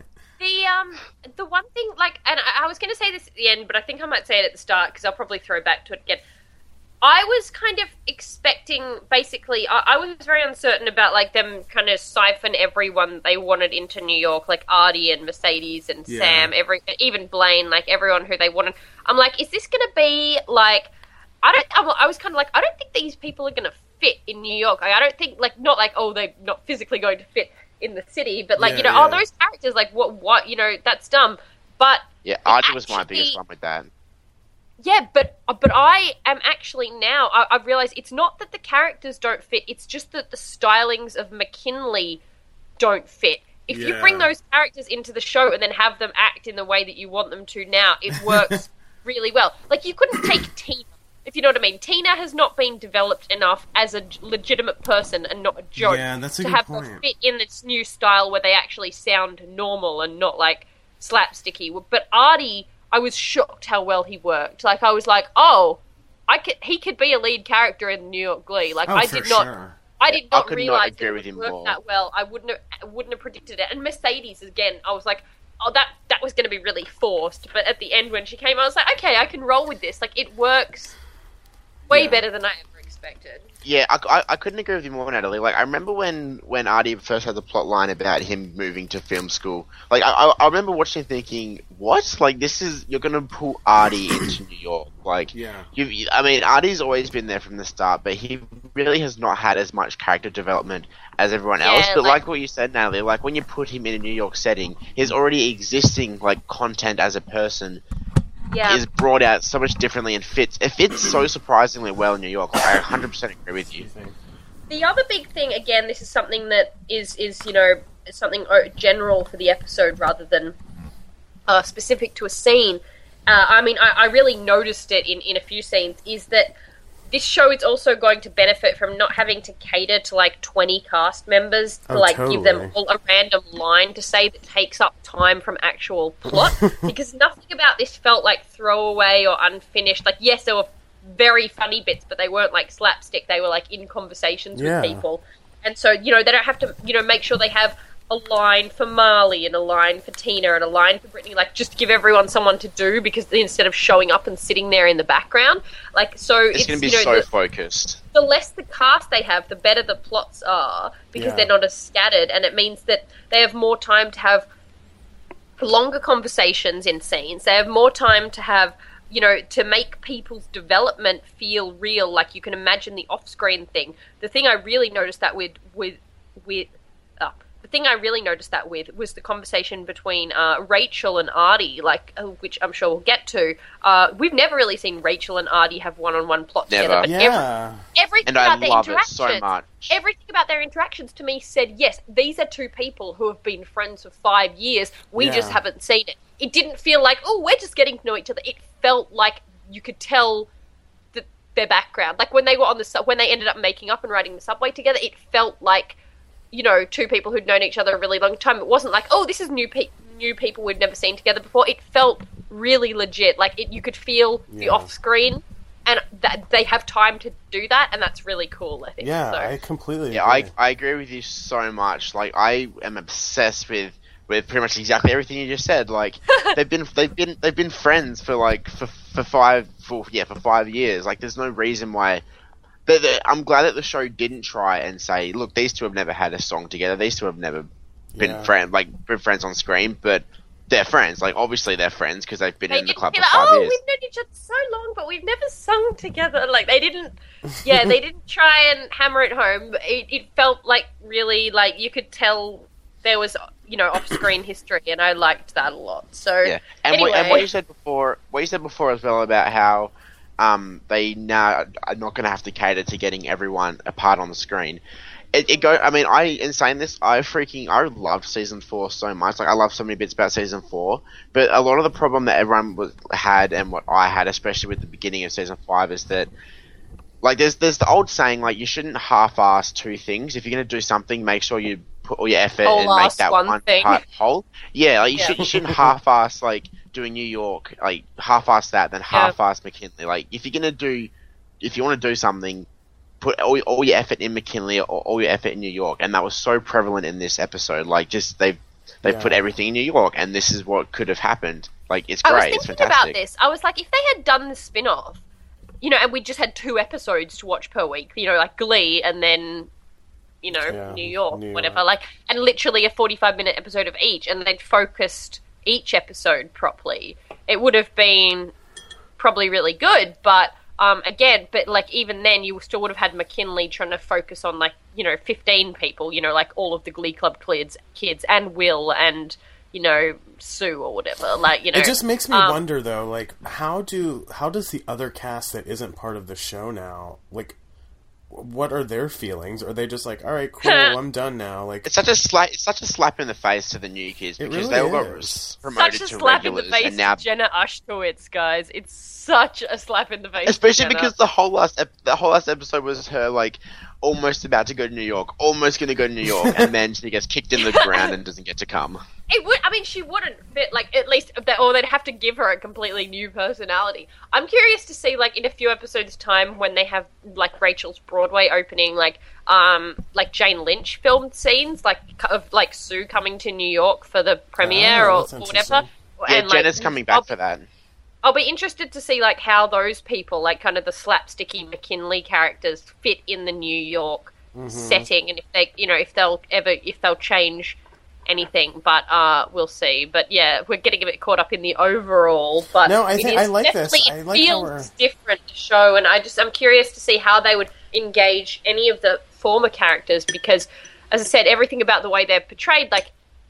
S4: The one thing, like, and I was going to say this at the end, but I think I might say it at the start because I'll probably throw back to it again. I was kind of expecting, basically, I was very uncertain about, like, them kind of siphon everyone they wanted into New York, like Artie and Mercedes and Sam, even Blaine, like, everyone who they wanted. I'm like, is this going to be, like, I was kind of like, I don't think these people are going to fit in New York. Like, I don't think, like, not like, oh, they're not physically going to fit in the city, but, like, oh, those characters, like, what, you know, that's dumb. But
S5: yeah, Artie was my biggest one with that.
S4: Yeah, but I am actually now, I've realised it's not that the characters don't fit, it's just that the stylings of McKinley don't fit. If you bring those characters into the show and then have them act in the way that you want them to now, it works really well. Like, you couldn't take Tina, if you know what I mean. Tina has not been developed enough as a legitimate person and not a joke
S3: to
S4: have her fit in this new style where they actually sound normal and not, like, slapsticky. But Artie, I was shocked how well he worked. Like, I was like, oh, he could be a lead character in New York Glee. Like, I did not realize it would work that well. I wouldn't have predicted it. And Mercedes, again, I was like, oh, that was going to be really forced. But at the end, when she came, I was like, okay, I can roll with this. Like, it works way better than I ever expected.
S5: Yeah, I couldn't agree with you more, Natalie. Like, I remember when Artie first had the plot line about him moving to film school. Like, I remember watching and thinking, what? Like, you're going to pull Artie into New York. Like, I mean, Artie's always been there from the start, but he really has not had as much character development as everyone else. But like what you said, Natalie, like, when you put him in a New York setting, his already existing, like, content as a person is brought out so much differently and it fits so surprisingly well in New York. Like, I 100% agree with you.
S4: The other big thing, again, this is something that is you know, something general for the episode rather than specific to a scene. I mean, I really noticed it in a few scenes, is that this show is also going to benefit from not having to cater to, like, 20 cast members to, give them all a random line to say that takes up time from actual plot. Because nothing about this felt like throwaway or unfinished. Like, yes, there were very funny bits, but they weren't, like, slapstick. They were, like, in conversations with people. And so, you know, they don't have to, you know, make sure they have a line for Marley and a line for Tina and a line for Brittany, like, just give everyone someone to do, because instead of showing up and sitting there in the background, like, so it's
S5: going to be so focused.
S4: The less the cast they have, the better the plots are, because they're not as scattered, and it means that they have more time to have longer conversations in scenes. They have more time to have, you know, to make people's development feel real, like you can imagine the off-screen thing. The thing I really noticed that with the thing I really noticed that with was the conversation between Rachel and Artie, like, which I'm sure we'll get to. We've never really seen Rachel and Artie have one-on-one plot together. But everything
S5: and
S4: about
S5: I love it so much.
S4: Everything about their interactions to me said, yes, these are two people who have been friends for 5 years. We just haven't seen it. It didn't feel like, oh, we're just getting to know each other. It felt like you could tell their background. Like, when they were when they ended up making up and riding the subway together, it felt like, you know, two people who'd known each other a really long time. It wasn't like, oh, this is new people we'd never seen together before. It felt really legit. Like, you could feel the off-screen, and that they have time to do that, and that's really cool, I think.
S3: Yeah,
S4: so.
S3: I completely agree.
S5: Yeah, I agree with you so much. Like, I am obsessed with pretty much exactly everything you just said. Like, they've been friends for 5 years. Like, there's no reason why. I'm glad that the show didn't try and say, look, these two have never had a song together. These two have never been friends on screen, but they're friends. Like, obviously they're friends because they've been in the club for 5 years.
S4: We've known each other so long, but we've never sung together. Like, they didn't try and hammer it home. It felt like, really, like, you could tell there was, you know, off-screen history, and I liked that a lot. So,
S5: yeah. And what you said before as well about how they now are not going to have to cater to getting everyone apart on the screen. it go. I mean, in saying this, I loved season 4 so much. Like, I love so many bits about season 4. But a lot of the problem that everyone had, and what I had, especially with the beginning of season 5, is that, like, there's the old saying, like, you shouldn't half-ass two things. If you're going to do something, make sure you put all your effort and make that one
S4: thing.
S5: part whole. Yeah, like, you shouldn't half-ass, like, doing New York, like, half-ass that, then half-ass McKinley. Like, if you want to do something, put all your effort in McKinley or all your effort in New York. And that was so prevalent in this episode. Like, just, they've put everything in New York, and this is what could have happened. Like, it's great, it's fantastic.
S4: I was thinking about this. I was like, if they had done the spin-off, you know, and we just had 2 episodes to watch per week, you know, like Glee and then, you know, New York, whatever, like, and literally a 45-minute episode of each, and they'd focused each episode properly, it would have been probably really good. But again, but like, even then, you still would have had McKinley trying to focus on, like, you know, 15 people, you know, like all of the Glee Club kids and Will and, you know, Sue or whatever. Like, you know,
S3: it just makes me wonder though, like, how does the other cast that isn't part of the show now, like, what are their feelings? Are they just like, all right, cool, I'm done now? Like,
S5: it's such a slap in the face to the new kids, because
S3: really
S5: they all got promoted
S4: such a
S5: to
S4: slap in
S5: regulars,
S4: the face
S5: and now
S4: to Jenna Ushkowitz, guys. It's such a slap in the face,
S5: especially because the whole last episode was her, like, almost about to go to New York, almost going to go to New York, and then she gets kicked in the ground and doesn't get to come.
S4: It would. I mean, she wouldn't fit. Like, at least, or they'd have to give her a completely new personality. I'm curious to see, like, in a few episodes' time, when they have, like, Rachel's Broadway opening, like Jane Lynch filmed scenes, like, of, like, Sue coming to New York for the premiere or whatever.
S5: Yeah,
S4: and,
S5: Jenna's coming back for that.
S4: I'll be interested to see, like, how those people, like, kind of the slapsticky McKinley characters, fit in the New York setting, and if they, you know, if they'll change anything. But we'll see. But yeah, we're getting a bit caught up in the overall. But
S3: no, I like this. I like
S4: it feels different to show, and I'm curious to see how they would engage any of the former characters, because, as I said, everything about the way they're portrayed, like,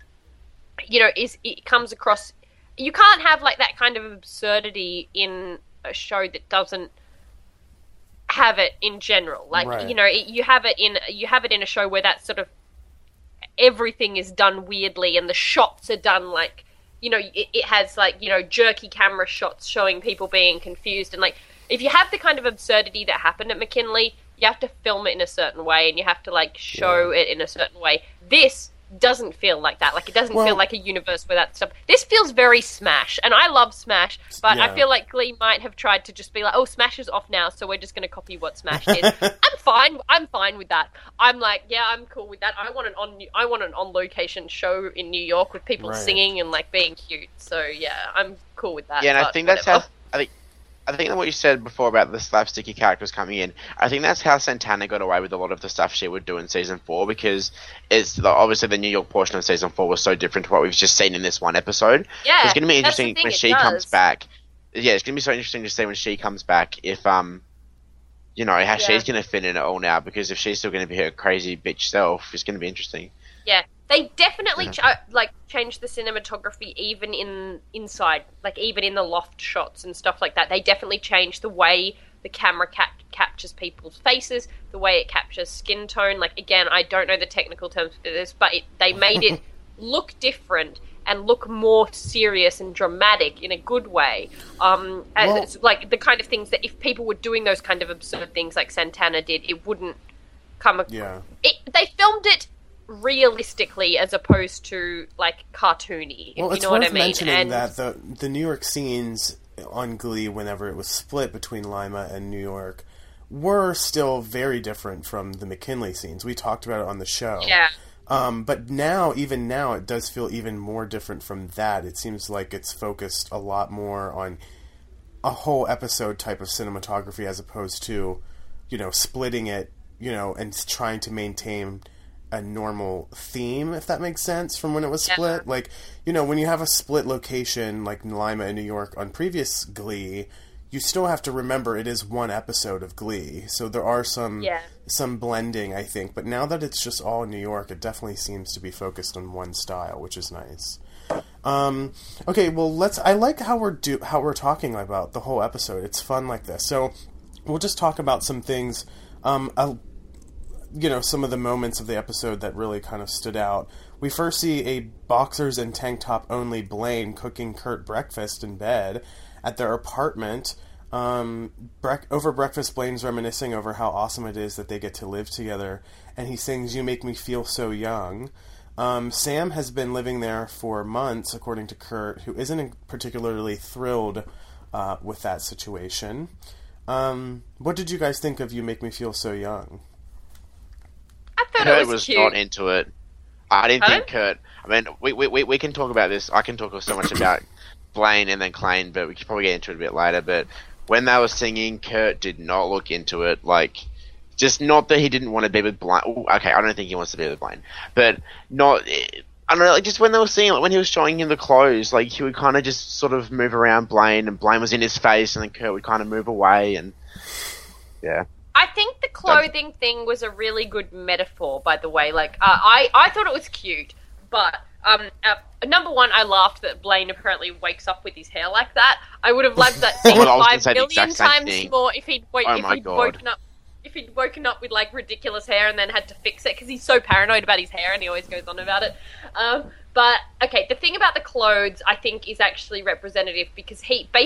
S4: you know, it comes across. You can't have, like, that kind of absurdity in a show that doesn't have it in general. Like, right. You know, you have it in a show where that sort of everything is done weirdly, and the shots are done, like, you know, it has, like, you know, jerky camera shots showing people being confused, and, like, if you have the kind of absurdity that happened at McKinley, you have to film it in a certain way, and you have to, like, show it in a certain way. This doesn't feel like that. Like, it doesn't feel like a universe where that stuff. This feels very Smash, and I love Smash, but I feel like Glee might have tried to just be like, oh, Smash is off now, so we're just going to copy what Smash did. I'm fine with that. I'm like, yeah, I'm cool with that. I want an on location show in New York with people singing and, like, being cute. So yeah, I'm cool with that.
S5: Yeah, and I think that's how I think that what you said before about the slapsticky characters coming in, I think that's how Santana got away with a lot of the stuff she would do in Season 4, because obviously the New York portion of Season 4 was so different to what we've just seen in this one episode.
S4: Yeah,
S5: so it's going to be interesting when she comes back. Yeah, it's going to be so interesting to see when she comes back if, you know, how she's going to fit in it all now, because if she's still going to be her crazy bitch self, it's going to be interesting.
S4: Yeah. They definitely changed the cinematography even inside, like, even in the loft shots and stuff like that. They definitely changed the way the camera captures people's faces, the way it captures skin tone. Like, again, I don't know the technical terms for this, but they made it look different and look more serious and dramatic in a good way. It's like the kind of things that if people were doing those kind of absurd things like Santana did, it wouldn't come. They filmed it realistically as opposed to, like, cartoony, if you know what I mean.
S3: Well, it's worth mentioning that the New York scenes on Glee, whenever it was split between Lima and New York, were still very different from the McKinley scenes. We talked about it on the show.
S4: Yeah.
S3: But even now, it does feel even more different from that. It seems like it's focused a lot more on a whole episode type of cinematography as opposed to, you know, splitting it, you know, and trying to maintain a normal theme, if that makes sense, from when it was split. Yeah. Like, you know, when you have a split location like Lima and New York on previous Glee, you still have to remember it is one episode of Glee, so there are some blending, I think. But now that it's just all New York, it definitely seems to be focused on one style, which is nice. Okay, well, I like how we're talking about the whole episode. It's fun like this. So we'll just talk about some things. some of the moments of the episode that really kind of stood out. We first see a boxers and tank top only Blaine cooking Kurt breakfast in bed at their apartment. Over breakfast, Blaine's reminiscing over how awesome it is that they get to live together, and he sings "You Make Me Feel So Young." Sam has been living there for months, according to Kurt, who isn't particularly thrilled with that situation. What did you guys think of "You Make Me Feel So Young"?
S4: I thought
S5: Kurt
S4: it was cute.
S5: not into it. I didn't think Kurt... I mean, we can talk about this. I can talk so much about Blaine and then Klaine, but we could probably get into it a bit later. But when they were singing, Kurt did not look into it. Like, just not that he didn't want to be with Blaine. Ooh, okay, I don't think he wants to be with Blaine. But not... I don't know, like, just when they were singing, like, when he was showing him the clothes, like, he would kind of just sort of move around Blaine, and Blaine was in his face, and then Kurt would kind of move away, and... Yeah.
S4: I think the clothing thing was a really good metaphor, by the way. Like, I thought it was cute, but number one, I laughed that Blaine apparently wakes up with his hair like that. I would have loved that scene
S5: Well,
S4: 5 million times more if he'd woken up. If he'd woken up with like ridiculous hair and then had to fix it because he's so paranoid about his hair and he always goes on about it. But okay, the thing about the clothes I think is actually representative because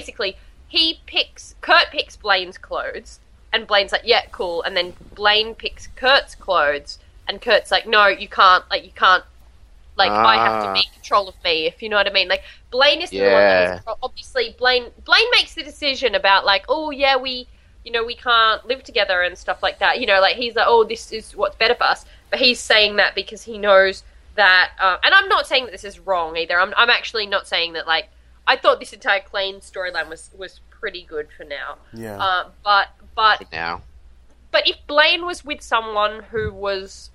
S4: Kurt picks Blaine's clothes. And Blaine's like, yeah, cool. And then Blaine picks Kurt's clothes, and Kurt's like, no, you can't. I have to be in control of me, if you know what I mean. Like, Blaine is the one that has, obviously, Blaine makes the decision about, like, oh, yeah, we can't live together and stuff like that. Like, he's like, oh, this is what's better for us. But he's saying that because he knows that, and I'm not saying that this is wrong either. I'm actually not saying that, like, I thought this entire Klaine storyline was pretty good for now.
S3: Yeah.
S4: But
S5: now.
S4: But if Blaine was with someone who was,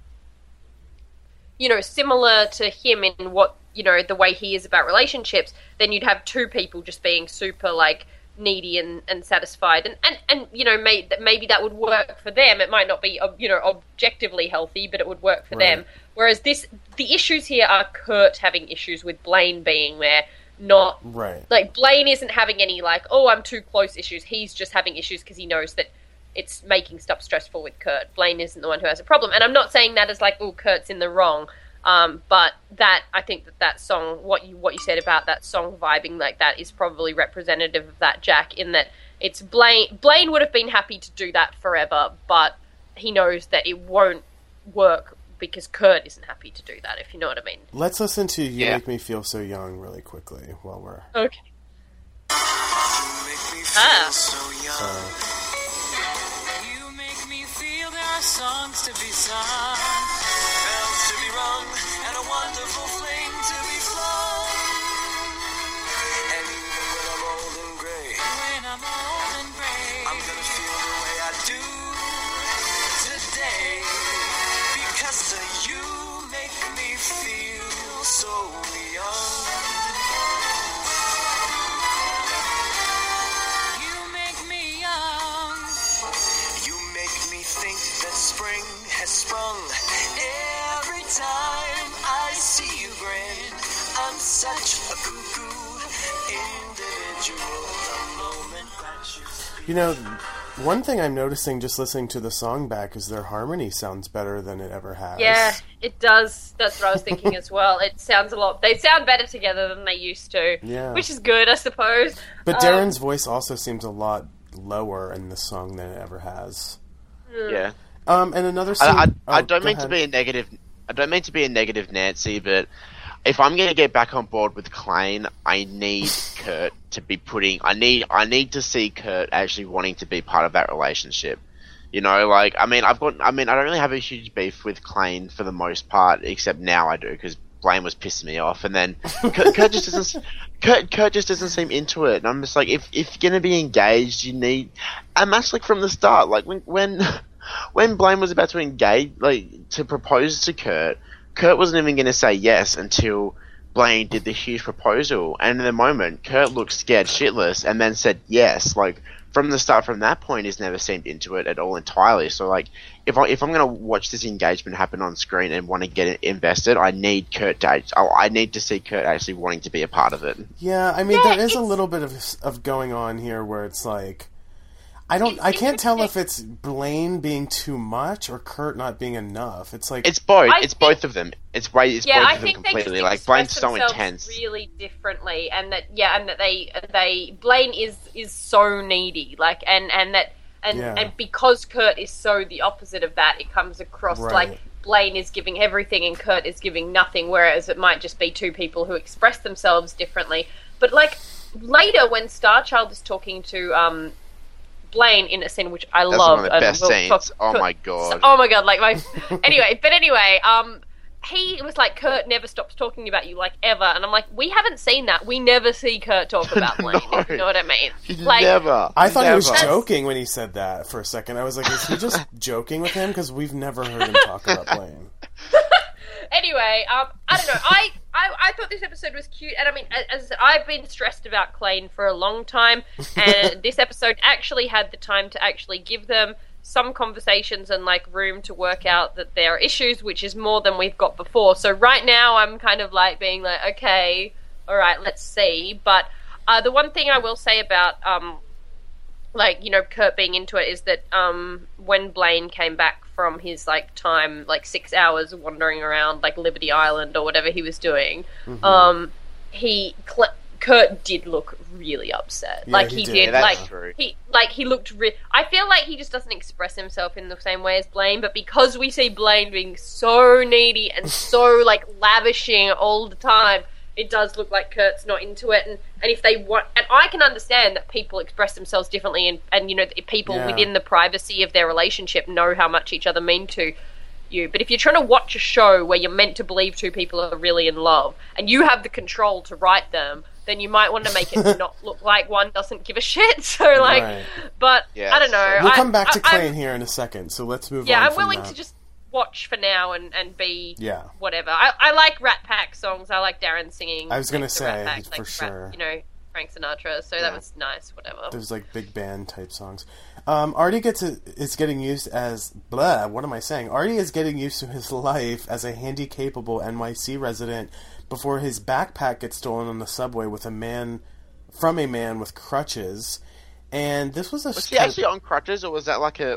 S4: similar to him in what, the way he is about relationships, then you'd have two people just being super, like, needy and satisfied. And maybe that would work for them. It might not be, objectively healthy, but it would work for them. Whereas the issues here are Kurt having issues with Blaine being there. Not like Blaine isn't having any like, oh, I'm too close issues. He's just having issues because he knows that it's making stuff stressful with Kurt. Blaine isn't the one who has a problem, and I'm not saying that as like, oh, Kurt's in the wrong. But that I think that song, what you said about that song vibing like that, is probably representative of that, Jack. In that it's Blaine. Blaine would have been happy to do that forever, but he knows that it won't work. Because Kurt isn't happy to do that, if you know what I mean.
S3: Let's listen to "You Make Me Feel So Young" really quickly while we're...
S4: Okay.
S2: You make me feel so young. You make me feel there are songs to be sung, bells to be rung, and a wonderful fling to be flung. And even when I'm old and gray, I'm gonna feel the way I do today. So you make me feel so young. You make me young. You make me think that spring has sprung. Every time I see you grin, I'm such a cuckoo individual. The moment that you...
S3: One thing I'm noticing just listening to the song back is their harmony sounds better than it ever has.
S4: Yeah, it does. That's what I was thinking as well. It sounds they sound better together than they used to.
S3: Yeah.
S4: Which is good, I suppose.
S3: But Darren's voice also seems a lot lower in the song than it ever has.
S5: Yeah.
S3: And another scene...
S5: I don't mean to be a negative... I don't mean to be a negative Nancy, but if I'm going to get back on board with Klaine, I need Kurt to be putting... I need to see Kurt actually wanting to be part of that relationship. I don't really have a huge beef with Klaine for the most part, except now I do, because Blaine was pissing me off, and then Kurt just doesn't... Kurt just doesn't seem into it, and I'm just like, if you're going to be engaged, you need... And that's, like, from the start, like, when Blaine was about to engage, like, to propose to Kurt wasn't even going to say yes until Blaine did the huge proposal. And in the moment, Kurt looked scared shitless and then said yes. Like, from the start, from that point, he's never seemed into it at all entirely. So, like, if I'm going to watch this engagement happen on screen and want to get invested, I need I need to see Kurt actually wanting to be a part of it.
S3: Yeah, I mean, there is a little bit of going on here where it's like... I can't tell if it's Blaine being too much or Kurt not being enough. It's like
S5: It's both.
S4: I
S5: It's
S4: think-
S5: both of them. It's both of them
S4: I think
S5: completely.
S4: they
S5: Like
S4: just
S5: Blaine's
S4: express
S5: so
S4: themselves
S5: intense.
S4: really differently, and that they Blaine is so needy, like and because Kurt is so the opposite of that, it comes across
S3: Right.
S4: like Blaine is giving everything and Kurt is giving nothing, whereas it might just be two people who express themselves differently. But like later when Starchild is talking to Blaine in a scene which I
S5: That's
S4: love,
S5: one of the
S4: and
S5: best
S4: we'll
S5: scenes.
S4: talk-
S5: Oh my god.
S4: oh my god, like my anyway, he was like, Kurt never stops talking about you, like, ever. And I'm like, we haven't seen that. We never see Kurt talk about Blaine.
S5: No.
S4: If you know what I mean?
S5: He's
S4: Like,
S5: never.
S3: I thought he was
S5: never.
S3: joking when he said that for a second. I was like, is he just joking with him? Because we've never heard him talk about Blaine.
S4: Anyway, I don't know. I thought this episode was cute, and I mean, as I said, I've been stressed about Klain for a long time, and this episode actually had the time to actually give them some conversations and like room to work out that there are issues, which is more than we've got before. So right now, I'm kind of like being like, okay, all right, let's see. But the one thing I will say about like, you know, Kurt being into it is that when Blaine came back from his like time, like 6 hours wandering around like Liberty Island or whatever he was doing, Kurt did look really upset.
S3: Yeah,
S4: like
S3: he
S4: he
S3: did.
S4: did,
S5: Yeah, that's
S4: like
S5: true.
S4: he looked. I feel like he just doesn't express himself in the same way as Blaine. But because we see Blaine being so needy and so like lavishing all the time, it does look like Kurt's not into it. And if they want, and I can understand that people express themselves differently, and you know, people
S3: Yeah.
S4: within the privacy of their relationship know how much each other mean to you. But if you're trying to watch a show where you're meant to believe two people are really in love, and you have the control to write them, then you might want to make it not look like one doesn't give a shit. So, like,
S3: Right.
S4: but
S5: Yeah,
S4: I don't know.
S3: We'll come back to
S4: I'm-
S3: Klain here in a second, so let's move
S4: Yeah,
S3: on
S4: I'm
S3: from
S4: willing
S3: that.
S4: to just watch for now and be
S3: Yeah.
S4: whatever. I like Rat Pack songs. I like Darren singing.
S3: I was gonna
S4: like, the Rat
S3: say,
S4: Pack,
S3: for
S4: like,
S3: sure.
S4: you know, Frank Sinatra. So that was nice. Whatever.
S3: There's like big band type songs. Artie is getting used as blah. What am I saying? Artie is getting used to his life as a handy-capable NYC resident before his backpack gets stolen on the subway with a man with crutches. And this was
S5: Was he actually on crutches, or was that like a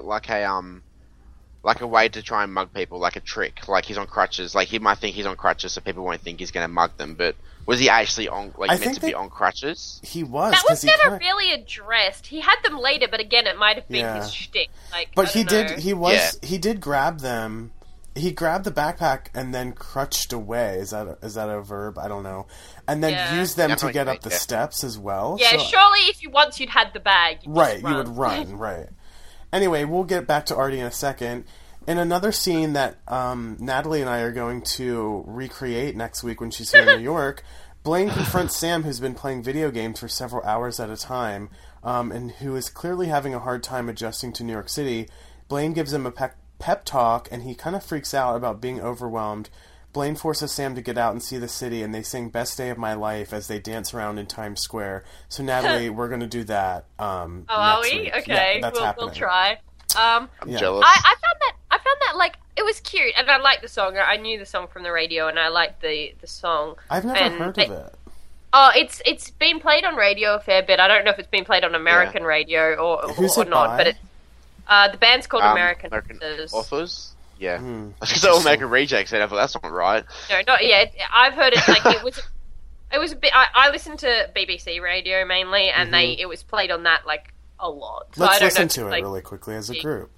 S5: way to try and mug people, like a trick? Like he's on crutches. Like he might think he's on crutches, so people won't think he's going to mug them. But was he actually on meant to be on crutches?
S3: He was.
S4: That was
S3: 'cause he
S4: never
S3: kinda-
S4: really addressed. He had them later, but again, it might have been
S3: Yeah.
S4: his shtick. Like,
S3: But
S4: I
S3: he
S4: don't
S3: did.
S4: know.
S3: He did grab them. He grabbed the backpack and then crutched away. Is that a verb? I don't know. And then
S4: Yeah.
S3: used them to
S5: Definitely
S3: get up
S5: right,
S3: the
S5: yeah.
S3: steps as well.
S4: Yeah,
S3: So-
S4: surely if you'd had the bag, you'd
S3: Right,
S4: just
S3: you would run, right. Anyway, we'll get back to Artie in a second. In another scene that Natalie and I are going to recreate next week when she's here in New York, Blaine confronts Sam, who's been playing video games for several hours at a time, and who is clearly having a hard time adjusting to New York City. Blaine gives him a pep talk, and he kind of freaks out about being overwhelmed. Blaine forces Sam to get out and see the city, and they sing "Best Day of My Life" as they dance around in Times Square. So, Natalie, we're going to do that.
S4: Oh,
S3: next
S4: are we?
S3: week.
S4: Okay,
S3: Yeah, that's happening.
S4: we'll try.
S5: I'm
S3: Yeah.
S5: jealous.
S4: I found that like it was cute, and I liked the song. I knew the song from the radio, and I liked the song.
S3: I've never
S4: And
S3: heard of it.
S4: Oh, it's been played on radio a fair bit. I don't know if it's been played on American radio
S3: Who's
S4: or
S3: it
S4: not,
S3: by?
S4: but the band's called American Authors.
S5: Authors? Yeah.
S3: Hmm.
S5: I was going to say all American Rejects, and I thought that's not right.
S4: No, not yet. I've heard it like it was. It was a bit. I listened to BBC radio mainly, and it was played on that like a lot. So I
S3: Let's
S4: don't
S3: listen
S4: know if
S3: to
S4: it's,
S3: it
S4: like,
S3: really quickly as a group.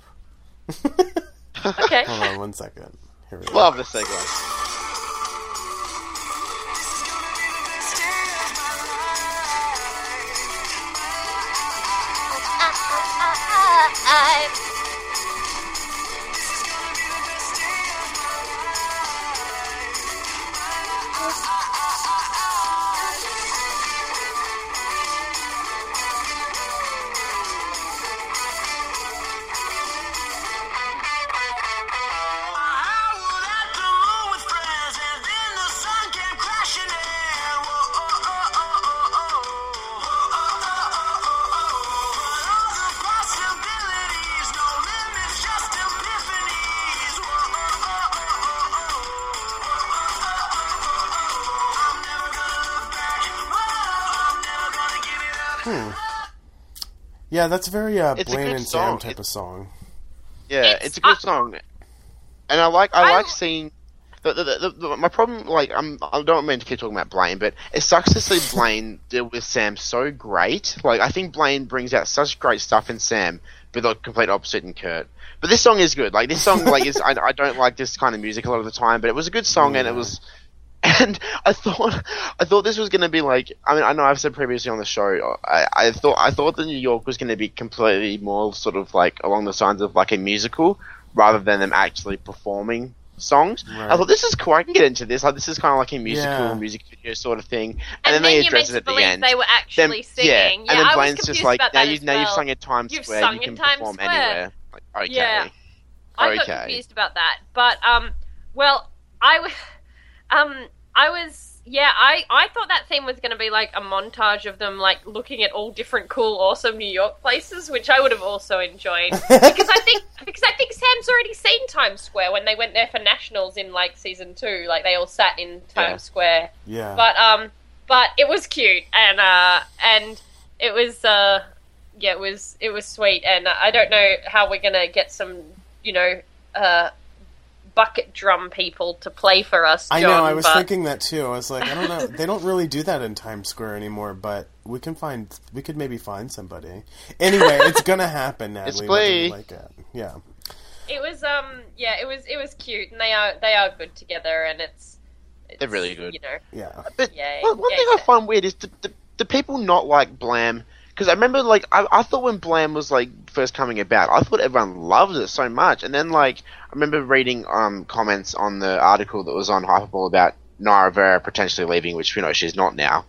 S4: Okay.
S3: Hold on 1 second. Here we go.
S5: Love this segue.
S3: Yeah, that's very
S5: It's a
S3: Blaine
S5: good
S3: and Sam
S5: song.
S3: type of song.
S5: Yeah, it's a good song, and I like seeing. My problem, like, I don't mean to keep talking about Blaine, but it sucks to see Blaine deal with Sam so great. Like, I think Blaine brings out such great stuff in Sam, but the complete opposite in Kurt. But this song is good. Like, this song, like, is I don't like this kind of music a lot of the time, but it was a good song, and it was. And I thought this was going to be like. I mean, I know I've said previously on the show. I thought that New York was going to be completely more sort of like along the lines of like a musical rather than them actually performing songs.
S3: Right.
S5: I thought this is cool. I can get into this. Like, this is kind of like a musical music video sort of thing. And then they address it at the end.
S4: They were actually singing.
S5: Yeah, and then
S4: I
S5: Blaine's
S4: was
S5: just
S4: confused
S5: like,
S4: about
S5: now
S4: that
S5: you've
S4: as well.
S5: sung at Times
S4: You've
S5: Square.
S4: sung
S5: You
S4: in
S5: can
S4: Times
S5: perform
S4: Square.
S5: anywhere. Like, okay.
S4: Yeah. I got
S5: Okay.
S4: confused about that, but well, I thought that theme was going to be like a montage of them like looking at all different cool, awesome New York places, which I would have also enjoyed because I think Sam's already seen Times Square when they went there for nationals in like season 2. Like they all sat in Times Square.
S3: Yeah.
S4: But it was cute and it was it was sweet, and I don't know how we're gonna get some bucket drum people to play for us, John,
S3: I know, I was thinking that too. I was like, I don't know, they don't really do that in Times Square anymore, but we could maybe find somebody. Anyway, it's gonna happen, Natalie.
S5: It's
S3: whether you
S5: Glee.
S3: like it. Yeah.
S4: It was it was cute, and they are good together, and it's
S5: They're really good.
S4: You know,
S3: Yeah.
S5: But
S4: Yeah,
S5: one thing I find weird is do people not like Blam? Because I remember, like, I thought when Blam was, like, first coming about, I thought everyone loved it so much. And then, like, I remember reading comments on the article that was on Hyperball about Naya Rivera potentially leaving, which, you know, she's not now.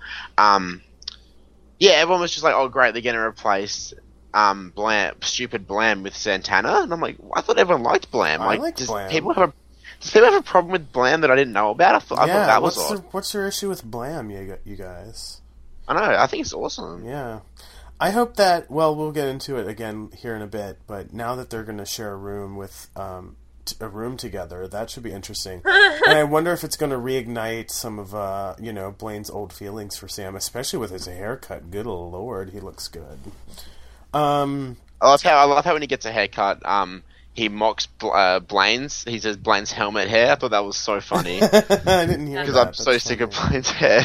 S5: Yeah, everyone was just like, oh, great, they're going to replace stupid Blam with Santana. And I'm like, I thought everyone liked Blam.
S3: I like
S5: does
S3: Blam.
S5: people have a problem with Blam that I didn't know about? I thought that was odd.
S3: What's your issue with Blam, you guys?
S5: I know, I think it's awesome.
S3: Yeah. I hope that, well, we'll get into it again here in a bit, but now that they're going to share a room with a room together, that should be interesting. And I wonder if it's going to reignite some of Blaine's old feelings for Sam, especially with his haircut. Good Lord, he looks good. I
S5: love how when he gets a haircut, he mocks Blaine's. He says Blaine's helmet hair. I thought that was so funny
S3: I didn't hear that.
S5: because I'm so sick of Blaine's hair.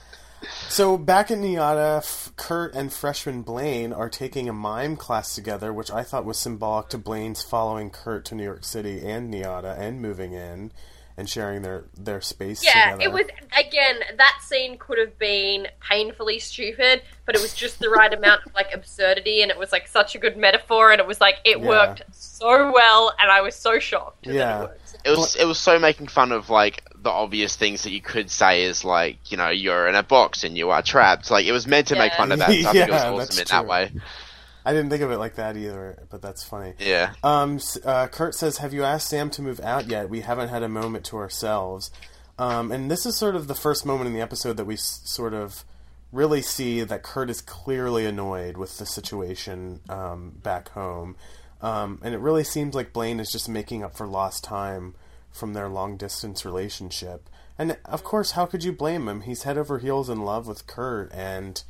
S3: So back in NYADA, Kurt and freshman Blaine are taking a mime class together, which I thought was symbolic to Blaine's following Kurt to New York City and NYADA and moving in and sharing their space together.
S4: Yeah, it was, again, that scene could have been painfully stupid, but it was just the right amount of, like, absurdity, and it was, like, such a good metaphor, and it was, like, it worked so well, and I was so shocked that it worked.
S5: It was so making fun of, like, the obvious things that you could say is, like, you know, you're in a box and you are trapped. Like, it was meant to make fun of that. So I think it was awesome in that way.
S3: I didn't think of it like that either, but that's funny.
S5: Yeah.
S3: Kurt says, have you asked Sam to move out yet? We haven't had a moment to ourselves. And this is sort of the first moment in the episode that we sort of really see that Kurt is clearly annoyed with the situation back home. And it really seems like Blaine is just making up for lost time from their long-distance relationship. And, of course, how could you blame him? He's head over heels in love with Kurt, and,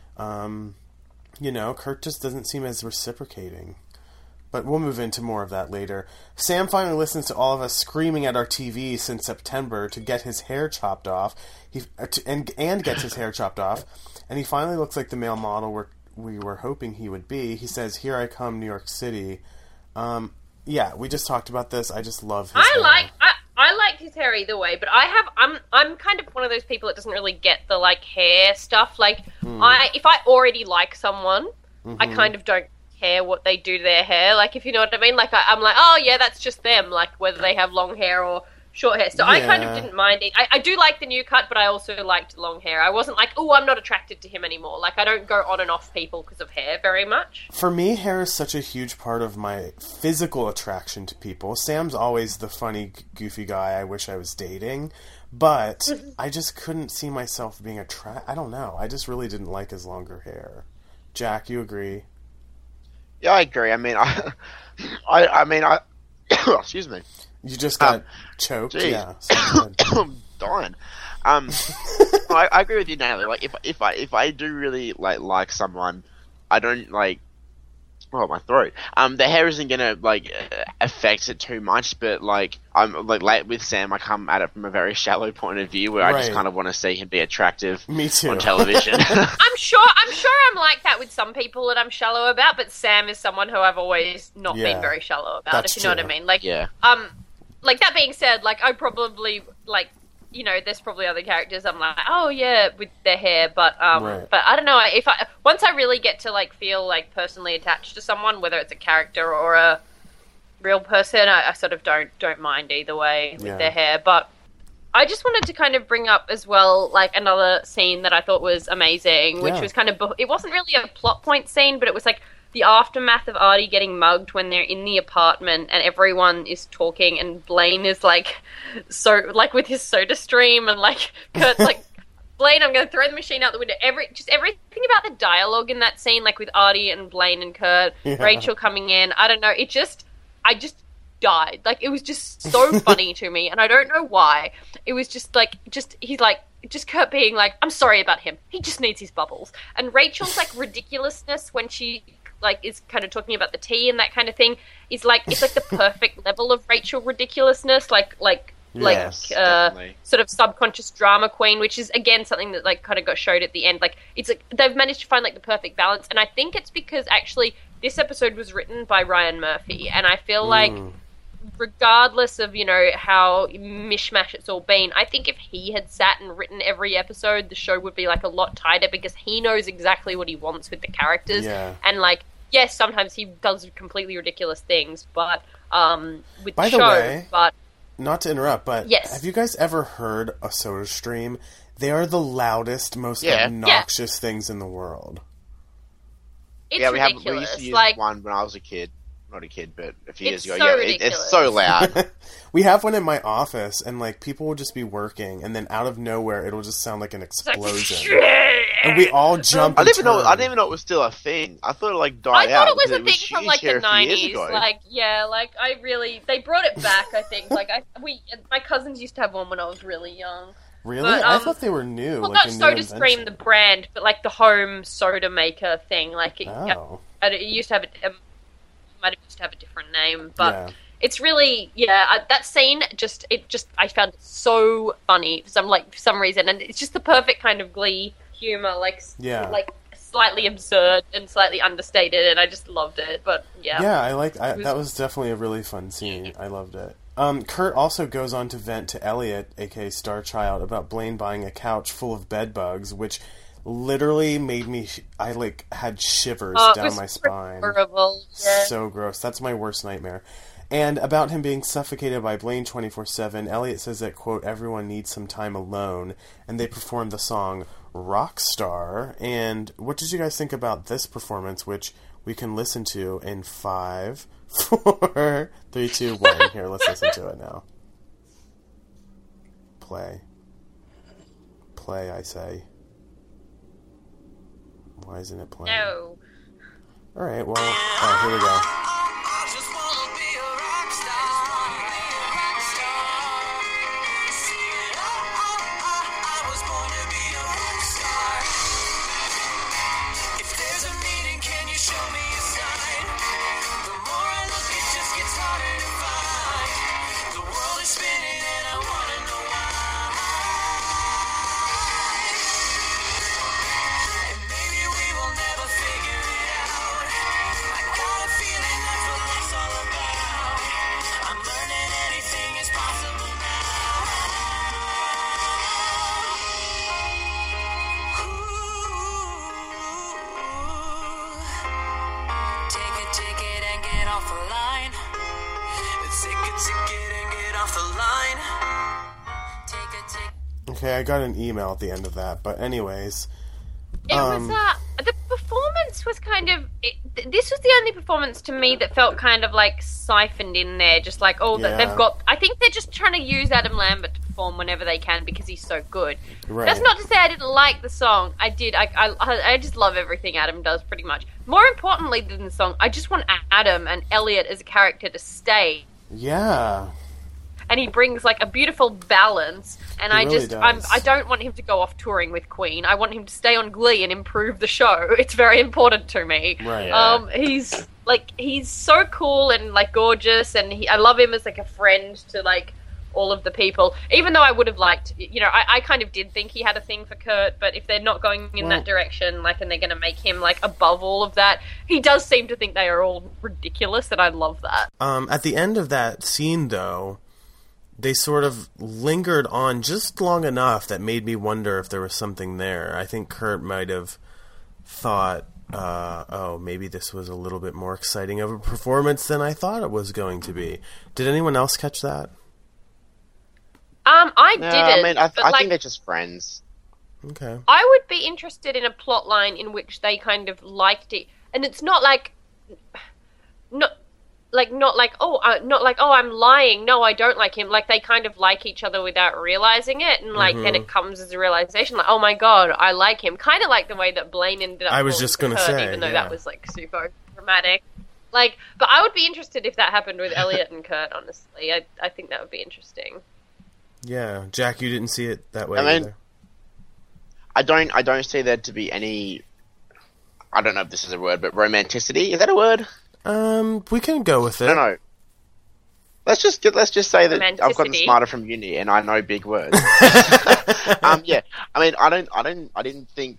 S3: Kurt just doesn't seem as reciprocating. But we'll move into more of that later. Sam finally listens to all of us screaming at our TV since September to get his hair chopped off. And gets his hair chopped off. And he finally looks like the male model we were hoping he would be. He says, "Here I come, New York City." Yeah, we just talked about this. I just love his hair.
S4: I like his hair either way, but I'm kind of one of those people that doesn't really get the, like, hair stuff. Like, if I already like someone, I kind of don't care what they do to their hair. Like, if you know what I mean? Like, I'm like, oh yeah, that's just them. Like, whether they have long hair or short hair. So I kind of didn't mind it. I do like the new cut, but I also liked long hair. I wasn't like, oh, I'm not attracted to him anymore. Like, I don't go on and off people because of hair very much.
S3: For me, hair is such a huge part of my physical attraction to people. Sam's always the funny, goofy guy I wish I was dating, but I just couldn't see myself being I don't know. I just really didn't like his longer hair. Jack, you agree?
S5: Yeah, I agree. I mean, I excuse me.
S3: You just got choked?
S5: Geez.
S3: Yeah.
S5: I'm dying. I agree with you, Natalie. Like, if I do really like someone, I don't like Oh, my throat. The hair isn't gonna affect it too much, but I'm like with Sam, I come at it from a very shallow point of view where I just
S3: Right.
S5: kind of want to see him be attractive.
S3: Me too.
S5: On television.
S4: I'm sure I'm like that with some people that I'm shallow about, but Sam is someone who I've always not
S3: Yeah.
S4: been very shallow about,
S3: That's
S4: if you know what I
S3: true.
S4: mean. Like,
S5: Yeah.
S4: like that being said, like I probably there's probably other characters I'm like, oh yeah, with their hair, but
S3: Right.
S4: but I don't know, once I really get to like feel like personally attached to someone, whether it's a character or a real person, I sort of don't mind either way with
S3: Yeah.
S4: their hair. But I just wanted to kind of bring up as well, like another scene that I thought was amazing, which
S3: Yeah.
S4: was kind of, it wasn't really a plot point scene, but it was like the aftermath of Artie getting mugged when they're in the apartment and everyone is talking and Blaine is like, so like with his soda stream and like Kurt's like, Blaine, I'm going to throw the machine out the window. Everything about the dialogue in that scene, like with Artie and Blaine and Kurt,
S3: Yeah.
S4: Rachel coming in, I don't know, I just died. Like, it was just so funny to me, and I don't know why. It was just he's like, just Kurt being like, I'm sorry about him. He just needs his bubbles. And Rachel's like ridiculousness when she like is kind of talking about the tea and that kind of thing is like, it's like the perfect level of Rachel ridiculousness,
S5: Yes, definitely.
S4: sort of subconscious drama queen, which is again something that like kind of got showed at the end. Like, it's like they've managed to find like the perfect balance, and I think it's because actually this episode was written by Ryan Murphy, and I feel like regardless of, you know, how mishmash it's all been, I think if he had sat and written every episode, the show would be like a lot tighter because he knows exactly what he wants with the characters.
S3: Yeah.
S4: And like, yes, sometimes he does completely ridiculous things, but with
S3: By
S4: the
S3: the
S4: show,
S3: way,
S4: but
S3: Not to interrupt, but
S4: Yes.
S3: have you guys ever heard a soda stream? They are the loudest, most
S5: Yeah.
S3: obnoxious things in the world.
S4: it's
S5: We
S4: ridiculous.
S5: used to use
S4: Like,
S5: one when I was a kid. Not a kid, but a few years
S4: It's
S5: ago.
S4: so
S5: Yeah,
S4: ridiculous.
S5: it's so loud.
S3: We have one in my office, and like people will just be working, and then out of nowhere, it'll just sound like an
S4: it's like,
S3: explosion, and we all jump.
S5: I didn't
S3: and
S5: even know. I
S3: turn.
S5: didn't even know it was still a thing. I thought it
S4: I
S5: died out.
S4: thought it was a
S5: because
S4: thing from
S5: huge
S4: like
S5: here
S4: the
S5: a few years
S4: 90s.
S5: ago.
S4: Like, yeah, like they brought it back. I think like my cousins used to have one when I was really young.
S3: Really?
S4: but,
S3: I thought they were new.
S4: Well,
S3: like
S4: not
S3: a new
S4: Soda Stream,
S3: invention.
S4: the brand, but like the home soda maker thing. Like,
S3: Oh.
S4: it used to have might have used to have a different name, but
S3: Yeah.
S4: it's really that scene I found it so funny for some reason, and it's just the perfect kind of Glee humor, like
S3: Yeah.
S4: like slightly absurd and slightly understated, and I just loved it. But
S3: Yeah, that was definitely a really fun scene. I loved it. Kurt also goes on to vent to Elliot, aka Starchild, about Blaine buying a couch full of bed bugs, which literally made me... I, had shivers
S4: it
S3: down
S4: was
S3: my spine.
S4: horrible. Yeah.
S3: So gross. That's my worst nightmare. And about him being suffocated by Blaine 24/7, Elliot says that, quote, everyone needs some time alone, and they perform the song Rockstar. And what did you guys think about this performance, which we can listen to in 5, 4, 3, 2, 1. Here, let's listen to it now. Play. Play, I say. Why isn't it playing?
S4: No.
S3: Alright, well, here we go.
S2: I just wanna be a rock star, rock star. See, I was born to be a rock star. If there's a meaning, can you show me a sign? The more I look, it just gets harder to find. The world is spinning and I wanna know why. And maybe we will never figure it out. I got a feeling that's what life's all about. I'm learning anything is possible now. Take a ticket and get off the line. Take a ticket and get off the line. Take a ticket.
S3: Okay, I got an email at the end of that, but anyways...
S4: It was the performance was kind of this was the only performance to me that felt kind of like siphoned in there, just like
S3: Yeah.
S4: they've got. I think they're just trying to use Adam Lambert to perform whenever they can because he's so good.
S3: Right.
S4: That's not to say I didn't like the song. I did. I just love everything Adam does pretty much. More importantly than the song, I just want Adam and Elliot as a character to stay.
S3: Yeah.
S4: And he brings like a beautiful balance, and
S3: He
S4: I
S3: really
S4: just
S3: does.
S4: I don't want him to go off touring with Queen. I want him to stay on Glee and improve the show. It's very important to me.
S3: Right.
S4: He's like, he's so cool and, like, gorgeous, and I love him as, like, a friend to, like, all of the people. Even though I would have liked, you know, I kind of did think he had a thing for Kurt, but if they're not going in that direction, like, and they're going to make him, like, above all of that, he does seem to think they are all ridiculous, and I love that.
S3: At the end of that scene, though, they sort of lingered on just long enough that made me wonder if there was something there. I think Kurt might have thought, maybe this was a little bit more exciting of a performance than I thought it was going to be. Did anyone else catch that?
S4: I
S5: No,
S4: didn't.
S5: I mean, I
S4: but, like,
S5: think they're just friends.
S3: Okay.
S4: I would be interested in a plot line in which they kind of liked it, and it's not like, not like I'm lying. No, I don't like him. Like, they kind of like each other without realizing it, and like then it comes as a realization, like, oh my god, I like him. Kind of like the way that Blaine ended up.
S3: I was
S4: falling
S3: just
S4: for
S3: gonna
S4: Kurt,
S3: say,
S4: even though
S3: yeah.
S4: that was like super dramatic. Like, but I would be interested if that happened with Elliot and Kurt. Honestly, I think that would be interesting.
S3: Yeah, Jack, you didn't see it that way
S5: I mean,
S3: either.
S5: I don't see there to be any. I don't know if this is a word, but romanticity, is that a word?
S3: We can go with it.
S5: I don't know. Let's just say that I've gotten
S4: Romanticity.
S5: smarter from uni and I know big words. Yeah. I mean, I didn't think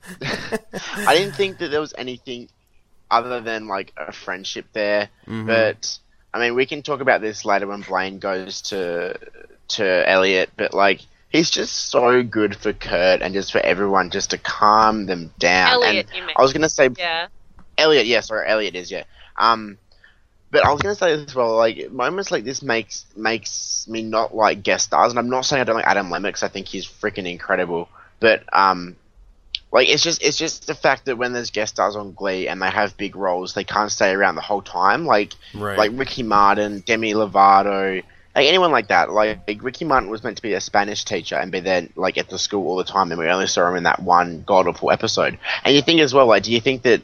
S5: that there was anything other than like a friendship there. But I mean, we can talk about this later when Blaine goes to Elliot. But like, he's just so good for Kurt and just for everyone, just to calm them down.
S4: Elliot,
S5: and
S4: you mean?
S5: I was gonna say
S4: Yeah.
S5: Elliot. Yeah, sorry, Elliot is But I was going to say as well, like, moments like this makes me not like guest stars, and I'm not saying I don't like Adam Lambert, because I think he's freaking incredible, but, like, it's just the fact that when there's guest stars on Glee and they have big roles, they can't stay around the whole time, like Ricky Martin, Demi Lovato, like, anyone like that. Like, Ricky Martin was meant to be a Spanish teacher and be there, like, at the school all the time, and we only saw him in that one god-awful episode. And you think as well, like, do you think that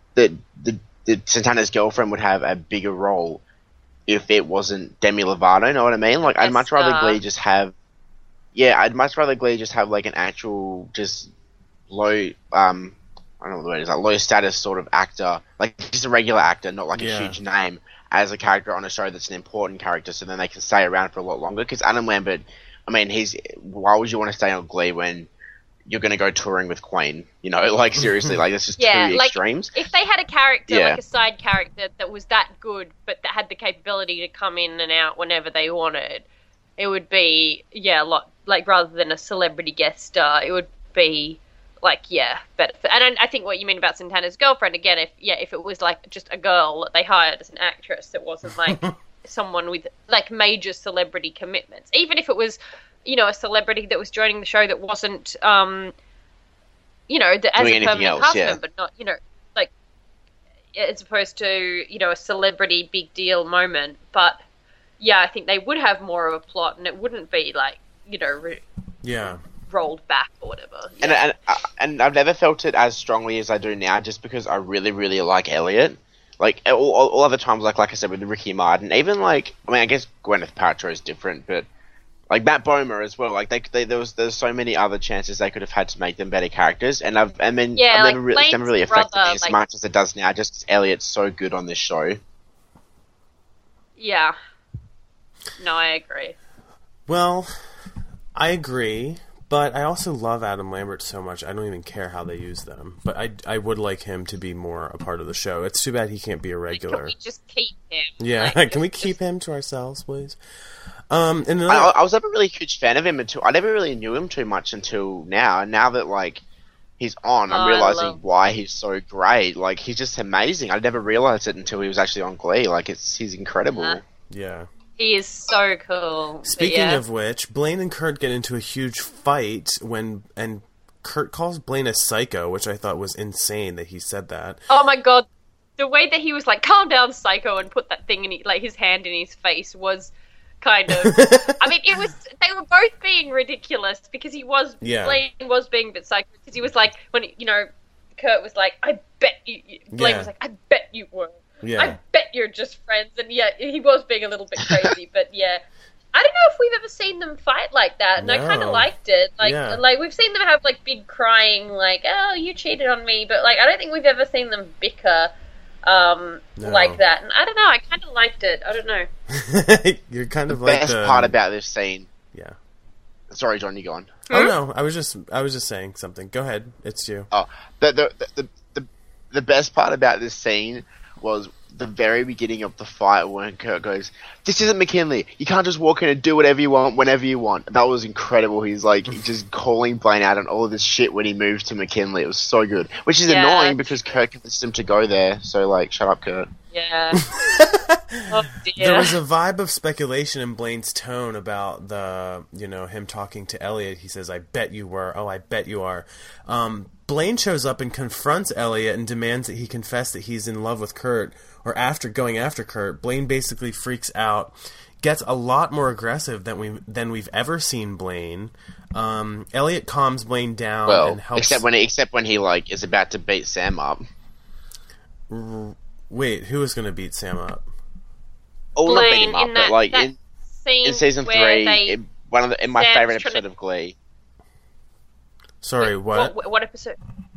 S5: Santana's girlfriend would have a bigger role if it wasn't Demi Lovato, know what I mean? Like, I'd much rather Glee just have... Yeah, I'd much rather Glee just have, like, an actual, just low... I don't know what the word is, like, low-status sort of actor. Like, just a regular actor, not, like, a huge name, as a character on a show that's an important character, so then they can stay around for a lot longer. Because Adam Lambert, I mean, why would you want to stay on Glee when you're going to go touring with Queen? You know, like, seriously, like, that's just two extremes.
S4: If they had a character, like a side character that was that good, but that had the capability to come in and out whenever they wanted, it would be, a lot, like, rather than a celebrity guest star, it would be, like, better. And I think what you mean about Santana's girlfriend, again, if it was, like, just a girl that they hired as an actress, it wasn't, like, someone with, like, major celebrity commitments. Even if it was, you know, a celebrity that was joining the show that wasn't, you know, as a permanent cast member, not, you know, like, as opposed to, you know, a celebrity big deal moment. But, I think they would have more of a plot, and it wouldn't be, like, you know, rolled back or whatever.
S5: Yeah. And I've never felt it as strongly as I do now, just because I really, really like Elliot. Like, all other times, like I said, with Ricky Martin, even, like, I mean, I guess Gwyneth Paltrow is different, but, like, Matt Bomer as well, like, there's so many other chances they could have had to make them better characters, and I've never really affected me as much as it does now, just because Elliot's so good on this show.
S4: Yeah. No, I agree.
S3: Well, I agree, but I also love Adam Lambert so much, I don't even care how they use them. But I would like him to be more a part of the show. It's too bad he can't be a regular.
S4: Can we just keep him?
S3: Yeah,
S4: like,
S3: can we keep him to ourselves, please?
S5: I was never really a huge fan of him until... I never really knew him too much until now. And now that, like, he's on, I'm realizing why he's so great. Like, he's just amazing. I never realized it until he was actually on Glee. Like, he's incredible.
S3: Yeah.
S4: He is so cool.
S3: Speaking of which, Blaine and Kurt get into a huge fight and Kurt calls Blaine a psycho, which I thought was insane that he said that.
S4: Oh my god. The way that he was like, calm down, psycho, and put that thing in, like, his hand in his face was... kind of. I mean, they were both being ridiculous because Blaine was being a bit psycho because he was like, when, you know, Kurt was like, I bet you, Blaine was like, I bet you were.
S3: Yeah.
S4: I bet you're just friends. And he was being a little bit crazy, but I don't know if we've ever seen them fight like that, and I kind of liked it. Like, we've seen them have, like, big crying, like, oh, you cheated on me, but, like, I don't think we've ever seen them bicker. like that. And I don't know, I kind of liked it. I don't know.
S3: You're kind of like
S5: Best part about this scene.
S3: Yeah.
S5: Sorry, John, you go on.
S3: Oh no, I was just saying something. Go ahead, it's you.
S5: Oh, the best part about this scene was the very beginning of the fight when Kurt goes, "This isn't McKinley. You can't just walk in and do whatever you want whenever you want." That was incredible. He's like just calling Blaine out on all of this shit when he moves to McKinley. It was so good, which is annoying because Kurt convinced him to go there. So like, shut up, Kurt.
S4: Yeah. Oh dear.
S3: There was a vibe of speculation in Blaine's tone about him talking to Elliot. He says, "I bet you were. Oh, I bet you are." Blaine shows up and confronts Elliot and demands that he confess that he's in love with Kurt. Or after going after Kurt, Blaine basically freaks out, gets a lot more aggressive than we've ever seen Blaine. Elliot calms Blaine down and helps.
S5: Except when he like is about to beat Sam up.
S3: Wait, who is going to beat Sam up?
S5: Oh, not beat him up, but like in season 3, in my favorite episode of Glee.
S3: Sorry, what?
S4: What episode?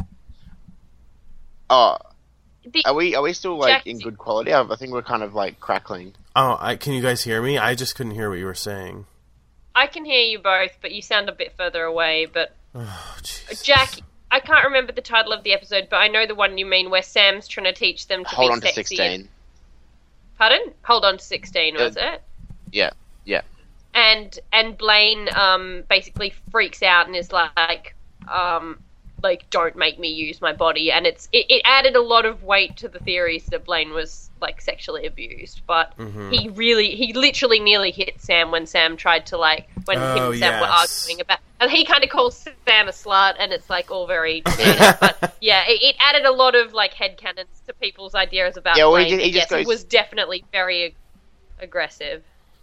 S5: Oh, are we still like in good quality? I think we're kind of like crackling.
S3: Oh, can you guys hear me? I just couldn't hear what you were saying.
S4: I can hear you both, but you sound a bit further away. But
S3: Jack,
S4: I can't remember the title of the episode, but I know the one you mean, where Sam's trying to teach them to
S5: Hold
S4: be
S5: on
S4: sexy.
S5: to 16.
S4: Pardon? Hold on to 16, was it?
S5: Yeah.
S4: And Blaine basically freaks out and is like, don't make me use my body. And it added a lot of weight to the theories that Blaine was like sexually abused. But he literally nearly hit Sam when Sam tried to him and Sam were arguing about. And he kind of calls Sam a slut, and it's like all very. But yeah, it added a lot of like headcanons to people's ideas about Blaine. It was definitely very aggressive.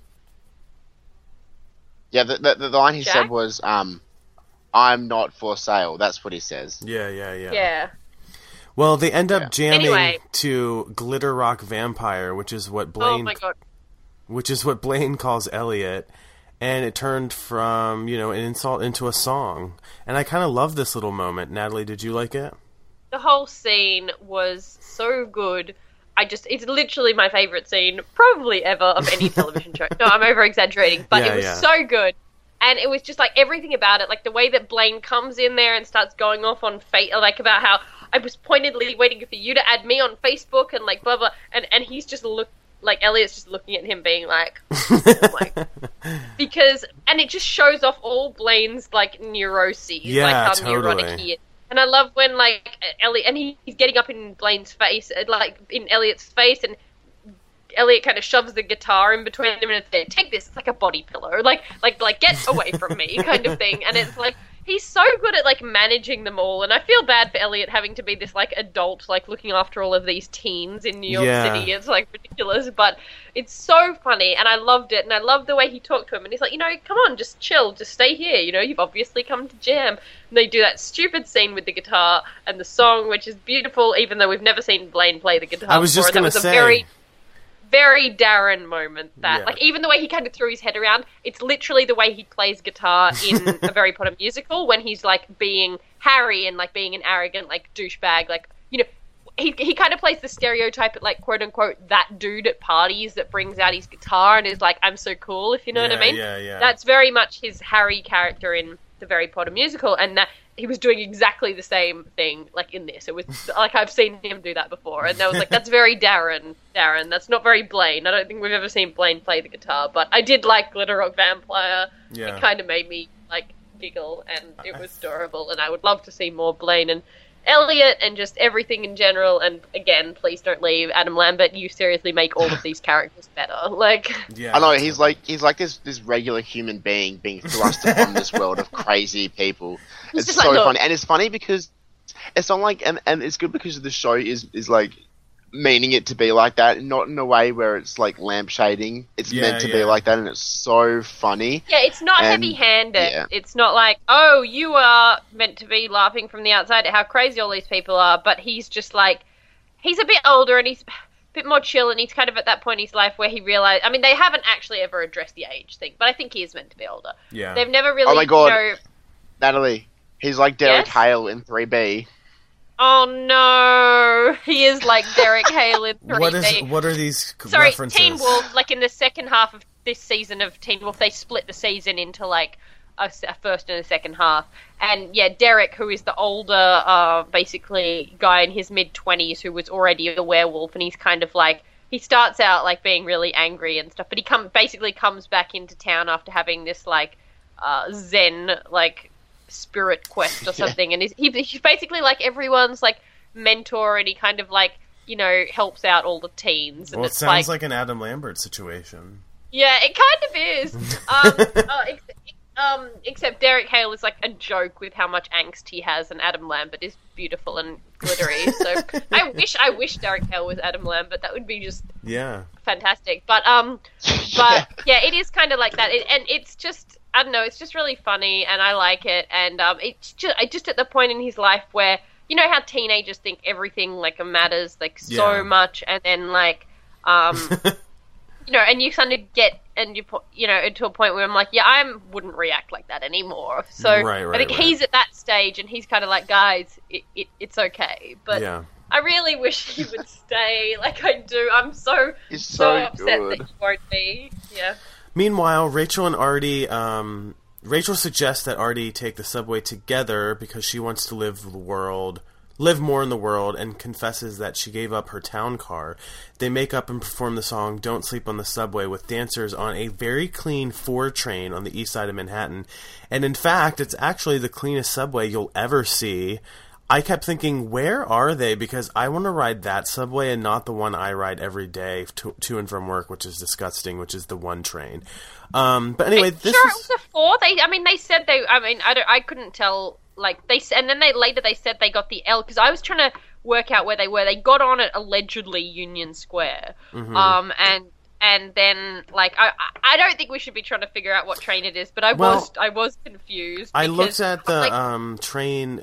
S5: Yeah, the line he said was, "I'm not for sale." That's what he says.
S4: Yeah.
S3: Well, they end up jamming to Glitter Rock Vampire, which is what Blaine.
S4: Oh my god.
S3: Which is what Blaine calls Elliot, and it turned from an insult into a song. And I kind of love this little moment. Natalie, did you like it?
S4: The whole scene was so good. It's literally my favorite scene, probably ever, of any television show. No, I'm over-exaggerating, but it was so good. And it was just, like, everything about it, like, the way that Blaine comes in there and starts going off on like, about how I was pointedly waiting for you to add me on Facebook and, like, blah, blah, and he's just Elliot's just looking at him being like, and it just shows off all Blaine's, like, neuroses, like, how neurotic he is. And I love when, like, Elliot, and he's getting up in Blaine's face, like, in Elliot's face, and Elliot kind of shoves the guitar in between them and it's there, take this, it's like a body pillow, like, get away from me, kind of thing. And it's like, he's so good at, like, managing them all, and I feel bad for Elliot having to be this, like, adult, like, looking after all of these teens in New York City. It's, like, ridiculous, but it's so funny, and I loved it, and I loved the way he talked to him, and he's like, come on, just chill, just stay here, you've obviously come to jam. And they do that stupid scene with the guitar and the song, which is beautiful, even though we've never seen Blaine play the guitar before.
S3: I was just going to say...
S4: a very, very Darren moment, like, even the way he kind of threw his head around, it's literally the way he plays guitar in A Very Potter Musical, when he's, like, being Harry and, like, being an arrogant, like, douchebag, like, he kind of plays the stereotype at, like, quote-unquote, that dude at parties that brings out his guitar and is like, I'm so cool, if you know what I mean.
S3: Yeah.
S4: That's very much his Harry character in The Very Potter Musical, and that he was doing exactly the same thing, like, in this. It was, like, I've seen him do that before, and I was like, that's very Darren. That's not very Blaine. I don't think we've ever seen Blaine play the guitar, but I did like Glitter Rock Vampire.
S3: Yeah.
S4: It kind of made me, like, giggle, and it was adorable, and I would love to see more Blaine and Elliot and just everything in general. And again, please don't leave Adam Lambert. You seriously make all of these characters better. Like,
S5: I know he's like this regular human being being thrust upon this world of crazy people. It's so funny, and it's funny because it's not like, and it's good because the show is like meaning it to be like that, not in a way where it's like lampshading. It's meant to be like that, and it's so funny.
S4: Yeah, it's not heavy-handed. Yeah. It's not like, oh, you are meant to be laughing from the outside at how crazy all these people are, but he's just like, he's a bit older and he's a bit more chill, and he's kind of at that point in his life where he realized, I mean, they haven't actually ever addressed the age thing, but I think he is meant to be older.
S3: Yeah.
S4: They've never really,
S5: oh my God, Natalie, he's like Derek Hale in 3B.
S4: Oh no, he is like Derek Hale in 3D.
S3: What are these
S4: Sorry,
S3: references?
S4: Teen Wolf. Like in the second half of this season of Teen Wolf, they split the season into like a first and a second half. And yeah, Derek, who is the older, basically guy in his mid-20s who was already a werewolf, and he's kind of like, he starts out like being really angry and stuff, but he basically comes back into town after having this like Zen like spirit quest or something, and he's basically like everyone's like mentor, and he kind of like, you know, helps out all the teens. And
S3: Well, it
S4: it's
S3: sounds like an Adam Lambert situation.
S4: yeah, it kind of is. Except Derek Hale is like a joke with how much angst he has, and Adam Lambert is beautiful and glittery. So I wish Derek Hale was Adam Lambert. That would be just fantastic. But yeah, it is kind of like that, and it's just, I don't know, it's just really funny, and I like it. And it's just at the point in his life where, you know how teenagers think everything like matters like so much, and then like you know, and you kind of get, and you know, to a point where I'm like, yeah, I wouldn't react like that anymore. So I think he's at that stage, and he's kind of like, guys, it's okay. But I really wish he would stay. Like I do. I'm so upset that he won't be. Yeah.
S3: Meanwhile, Rachel and Artie, Rachel suggests that Artie take the subway together because she wants to live more in the world, and confesses that she gave up her town car. They make up and perform the song Don't Sleep on the Subway with dancers on a very clean 4 train on the east side of Manhattan. And in fact, it's actually the cleanest subway you'll ever see. I kept thinking, where are they? Because I want to ride that subway and not the one I ride every day to and from work, which is disgusting, which is the 1 train. But anyway, this
S4: it was a 4. They said I couldn't tell. Like and then later they said they got the L, because I was trying to work out where they were. They got on at allegedly Union Square, and then like I don't think we should be trying to figure out what train it is, but I was confused.
S3: I looked at the train.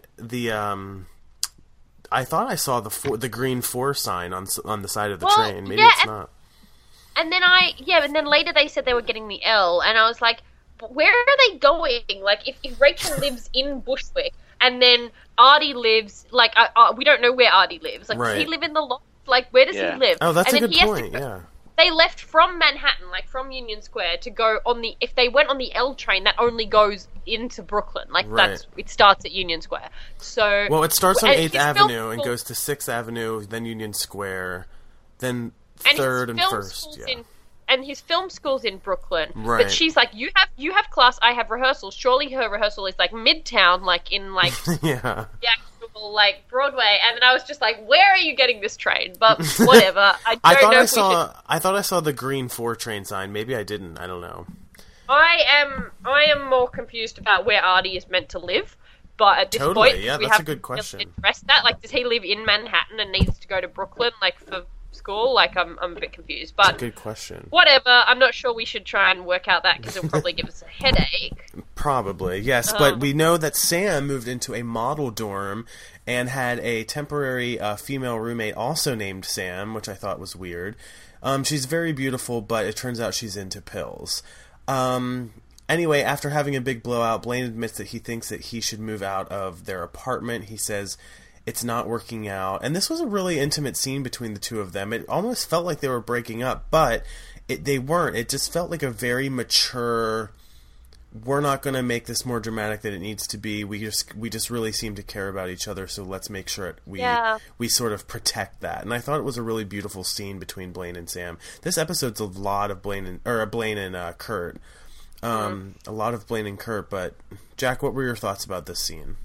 S3: I thought I saw the green 4 sign on the side of the train. Maybe it's not.
S4: And then later they said they were getting the L, and I was like, where are they going? Like, if Rachel lives in Bushwick, and then Artie lives, like, we don't know where Artie lives. Like, does he live in the loft? Like, where does he live?
S3: Oh, that's
S4: and
S3: a good point,
S4: They left from Manhattan, like, from Union Square, to go on if they went on the L train, that only goes into Brooklyn. Like, it starts at Union Square. So... Well,
S3: it starts on 8th Avenue and goes to 6th Avenue, then Union Square, then 3rd and 1st, And his film school's in Brooklyn, but she's like, "You have class, I have rehearsal." Surely her rehearsal is like Midtown, like in like the actual like Broadway. And then I was just like, "Where are you getting this train?" But whatever. I thought I saw the green 4 train sign. Maybe I didn't. I don't know.
S4: I am more confused about where Artie is meant to live. But at this point,
S3: that's a good question.
S4: Address that. Like, does he live in Manhattan and needs to go to Brooklyn, like for school? Like, I'm a bit confused, but
S3: that's a good question.
S4: Whatever. I'm not sure we should try and work out that, because it'll probably give us a headache.
S3: Probably, yes. But we know that Sam moved into a model dorm and had a temporary female roommate also named Sam, which I thought was weird. She's very beautiful, but it turns out she's into pills. Anyway, after having a big blowout, Blaine admits that he thinks that he should move out of their apartment. He says it's not working out. And this was a really intimate scene between the two of them. It almost felt like they were breaking up, but they weren't. It just felt like a very mature, we're not going to make this more dramatic than it needs to be. We just really seem to care about each other, so let's make sure we sort of protect that. And I thought it was a really beautiful scene between Blaine and Sam. This episode's a lot of Blaine and Kurt. A lot of Blaine and Kurt, but Jack, what were your thoughts about this scene?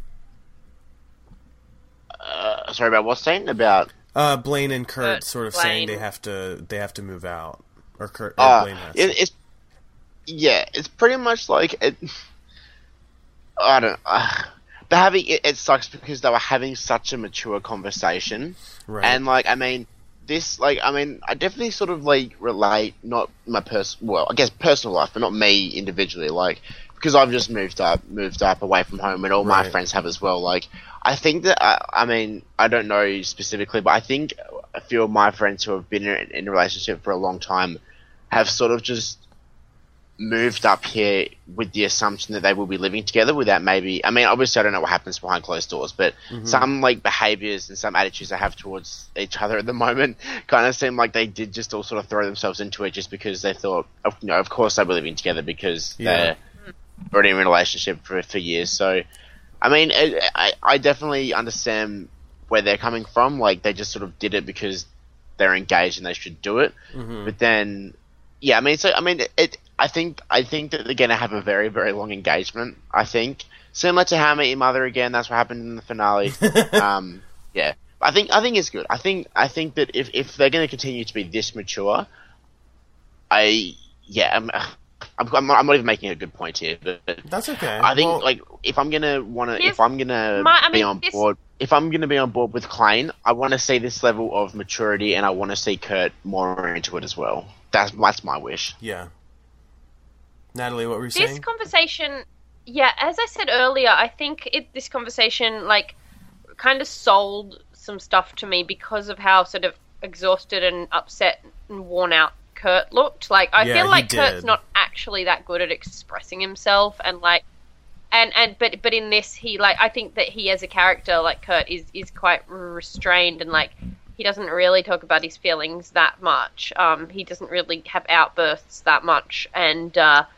S5: Sorry, about what scene? About
S3: Blaine and Kurt sort of saying they have to move out, or Kurt or Blaine has to.
S5: It's pretty much like it. I don't. They're having it sucks because they were having such a mature conversation,
S3: right? And
S5: like, I mean, this, like, I mean, I definitely sort of like relate, not my I guess personal life, but not me individually, like, because I've just moved up away from home, and all my friends have as well. Like, I think that I mean, I don't know specifically, but I think a few of my friends who have been in a relationship for a long time have sort of just moved up here with the assumption that they will be living together without maybe... I mean, obviously I don't know what happens behind closed doors, but some like behaviours and some attitudes they have towards each other at the moment kind of seem like they did just all sort of throw themselves into it just because they thought, of course they were living together because they're already in a relationship for years. So, I mean, I definitely understand where they're coming from. Like, they just sort of did it because they're engaged and they should do it. But then... Yeah, I mean, I think that they're going to have a very, very long engagement. I think similar to How I Met Your Mother again. That's what happened in the finale. Yeah, I think it's good. I think that if they're going to continue to be this mature, I'm not even making a good point here, but
S3: that's okay.
S5: I think if I'm gonna be on board with Klain, I want to see this level of maturity, and I want to see Kurt more into it as well. That's my wish.
S3: Yeah. Natalie, what were you saying?
S4: This conversation, as I said earlier, I think this conversation kind of sold some stuff to me because of how sort of exhausted and upset and worn out Kurt looked. I feel like Kurt's not actually that good at expressing himself, and but in this I think that he as a character, Kurt, is quite restrained, and he doesn't really talk about his feelings that much. He doesn't really have outbursts that much, and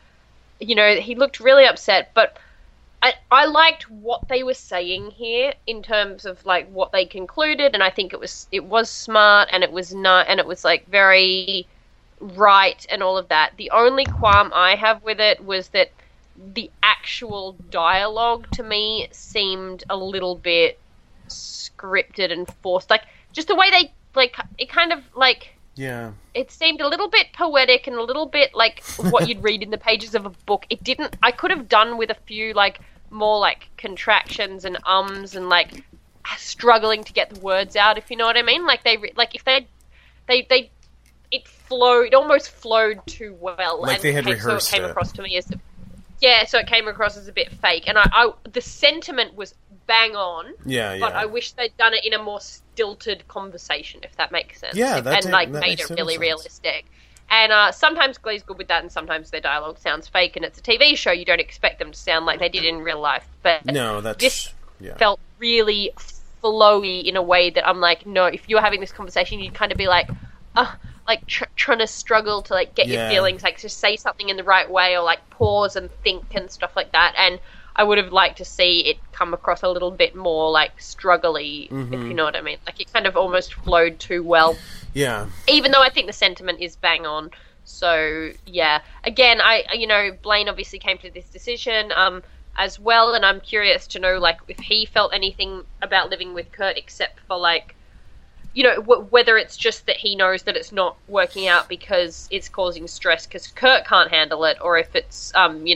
S4: he looked really upset. But I liked what they were saying here in terms of what they concluded, and I think it was smart, and it was not, and it was very right and all of that. The only qualm I have with it was that the actual dialogue to me seemed a little bit scripted and forced. Just the way they, it kind of,
S3: yeah.
S4: It seemed a little bit poetic and a little bit like what you'd read in the pages of a book. It didn't... I could have done with a few, more, contractions and ums and, struggling to get the words out, if you know what I mean. If they it flowed... It almost flowed too well.
S3: They had rehearsed
S4: so it came across to me as... Yeah, so it came across as a bit fake. And the sentiment was bang on.
S3: Yeah.
S4: But I wish they'd done it in a more stilted conversation, if that makes sense.
S3: Yeah, that
S4: made it really realistic. And sometimes Glee's good with that, and sometimes their dialogue sounds fake, and it's a TV show. You don't expect them to sound like they did in real life. But this felt really flowy in a way that I'm no, if you were having this conversation, you'd kind of be trying to struggle to get your feelings, just say something in the right way, or pause and think and stuff like that. And I would have liked to see it come across a little bit more struggly, if you know what I mean. It kind of almost flowed too well.
S3: Yeah. Even
S4: though I think the sentiment is bang on. So, yeah. Again, Blaine obviously came to this decision as well, and I'm curious to know, if he felt anything about living with Kurt except for, whether it's just that he knows that it's not working out because it's causing stress because Kurt can't handle it, or if it's,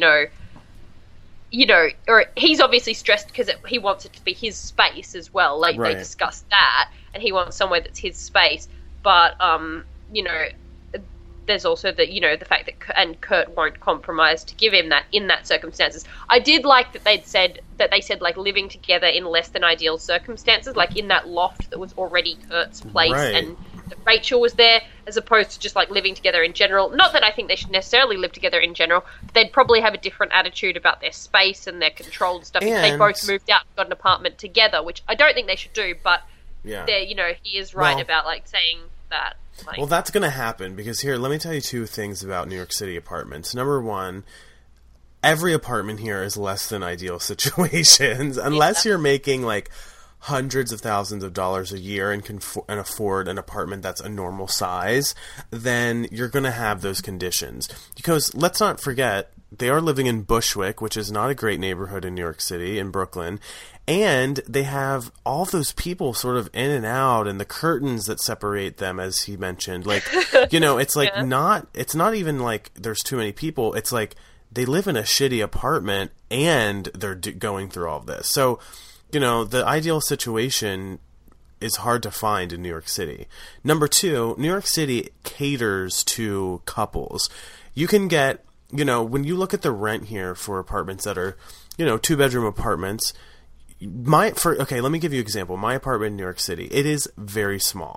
S4: or he's obviously stressed because he wants it to be his space as well. They discussed that, and he wants somewhere that's his space. But, there's also the fact that Kurt won't compromise to give him that in that circumstances. I did like that they said living together in less than ideal circumstances, in that loft that was already Kurt's place, and that Rachel was there, as opposed to just living together in general. Not that I think they should necessarily live together in general. They'd probably have a different attitude about their space and their control and stuff if they both moved out and got an apartment together, which I don't think they should do, but he is right about saying that.
S3: Well, that's going to happen, because here, let me tell you two things about New York City apartments. Number one, every apartment here is less than ideal situations, unless you're making hundreds of thousands of dollars a year and can afford an apartment that's a normal size, then you're going to have those conditions. Because let's not forget, they are living in Bushwick, which is not a great neighborhood in New York City, in Brooklyn, and they have all those people sort of in and out, and the curtains that separate them, as he mentioned. It's it's not even there's too many people. It's they live in a shitty apartment, and they're going through all of this. So, the ideal situation is hard to find in New York City. Number two, New York City caters to couples. You can get, when you look at the rent here for apartments that are, 2-bedroom apartments, let me give you an example. My apartment in New York City, it is very small.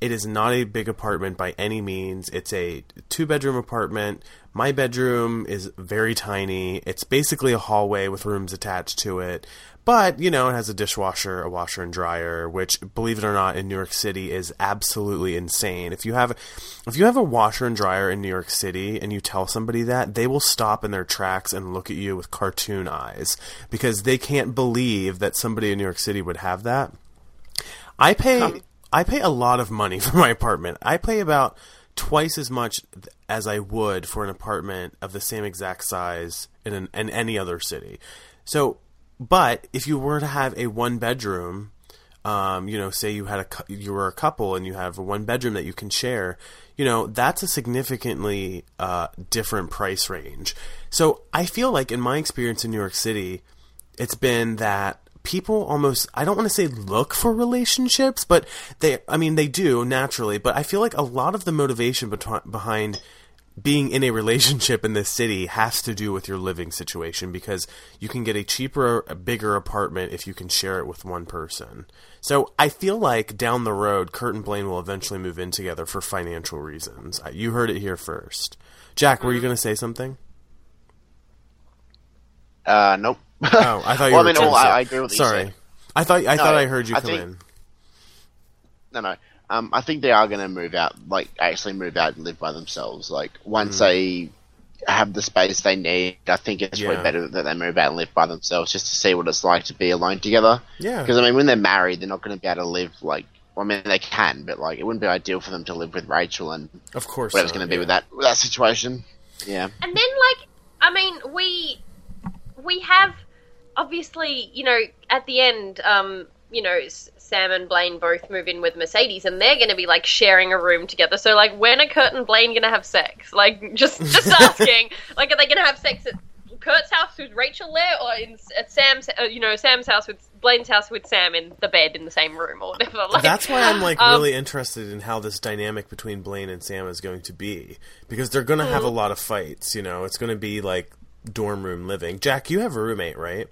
S3: It is not a big apartment by any means. It's a 2-bedroom apartment. My bedroom is very tiny. It's basically a hallway with rooms attached to it. But, it has a dishwasher, a washer and dryer, which, believe it or not, in New York City is absolutely insane. If you have a washer and dryer in New York City and you tell somebody that, they will stop in their tracks and look at you with cartoon eyes because they can't believe that somebody in New York City would have that. I pay a lot of money for my apartment. I pay about twice as much as I would for an apartment of the same exact size in any other city. So, but if you were to have a 1-bedroom, say you were a couple and you have a 1-bedroom that you can share, that's a significantly different price range. So I feel like in my experience in New York City, it's been that people almost, I don't want to say look for relationships, but they do naturally, but I feel like a lot of the motivation behind being in a relationship in this city has to do with your living situation because you can get a cheaper, a bigger apartment if you can share it with one person. So I feel like down the road, Kurt and Blaine will eventually move in together for financial reasons. You heard it here first. Jack, were you going to say something?
S5: Nope.
S3: Oh, I thought you were.
S5: I agree with you.
S3: Sorry, I thought I heard you come in.
S5: No. I think they are going to move out, actually move out and live by themselves. Once they have the space they need, I think it's way better that they move out and live by themselves just to see what it's like to be alone together.
S3: Yeah.
S5: Because, when they're married, they're not going to be able to live, they can, but, it wouldn't be ideal for them to live with Rachel and
S3: of course
S5: whatever's going to be with that situation. Yeah.
S4: And then, we have, obviously, at the end, Sam and Blaine both move in with Mercedes, and they're going to be sharing a room together. So when are Kurt and Blaine going to have sex? Just asking. Are they going to have sex at Kurt's house with Rachel there, or at Sam's, Sam's house with Blaine's house with Sam in the bed in the same room, or whatever?
S3: That's why I'm really interested in how this dynamic between Blaine and Sam is going to be, because they're going to have a lot of fights. It's going to be dorm room living. Jack, you have a roommate, right?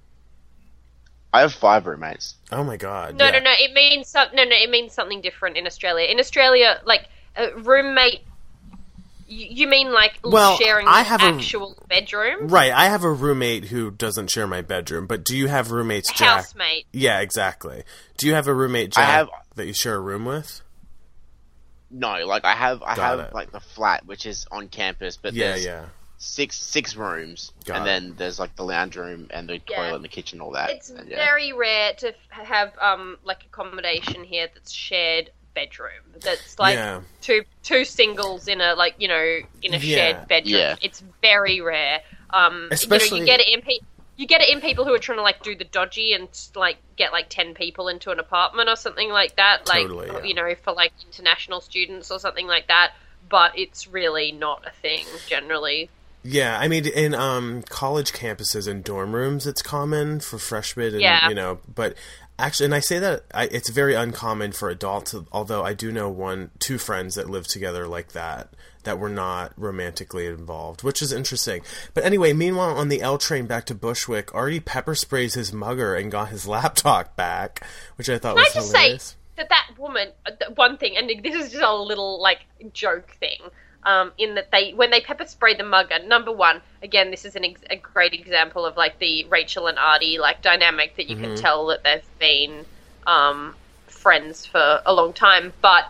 S5: I have 5 roommates.
S3: Oh my god!
S4: No. It means it means something different in Australia. In Australia, a roommate. You mean sharing an actual bedroom?
S3: Right. I have a roommate who doesn't share my bedroom. But do you have roommates, Jack?
S4: Housemate.
S3: Yeah, exactly. Do you have a roommate, Jack, that you share a room with?
S5: No, I have the flat, which is on campus, but there's six rooms, and then there's the lounge room and the toilet and the kitchen, all that.
S4: It's very rare to have accommodation here that's shared bedroom. That's two singles in a shared bedroom. Yeah. It's very rare.
S3: Especially
S4: you get it in people who are trying to do the dodgy and get 10 people into an apartment or something like that.
S3: Totally,
S4: for international students or something like that. But it's really not a thing generally.
S3: Yeah, in college campuses and dorm rooms, it's common for freshmen, and but actually, and I say that it's very uncommon for adults. Although I do know 2 friends that live together like that were not romantically involved, which is interesting. But anyway, meanwhile, on the L train back to Bushwick, Artie pepper sprays his mugger and got his laptop back, which I thought was hilarious.
S4: Say that woman, one thing, and this is just a little joke thing. In that when they pepper spray the mugger, number one, again, this is a great example of the Rachel and Artie dynamic that you can tell that they've been friends for a long time. But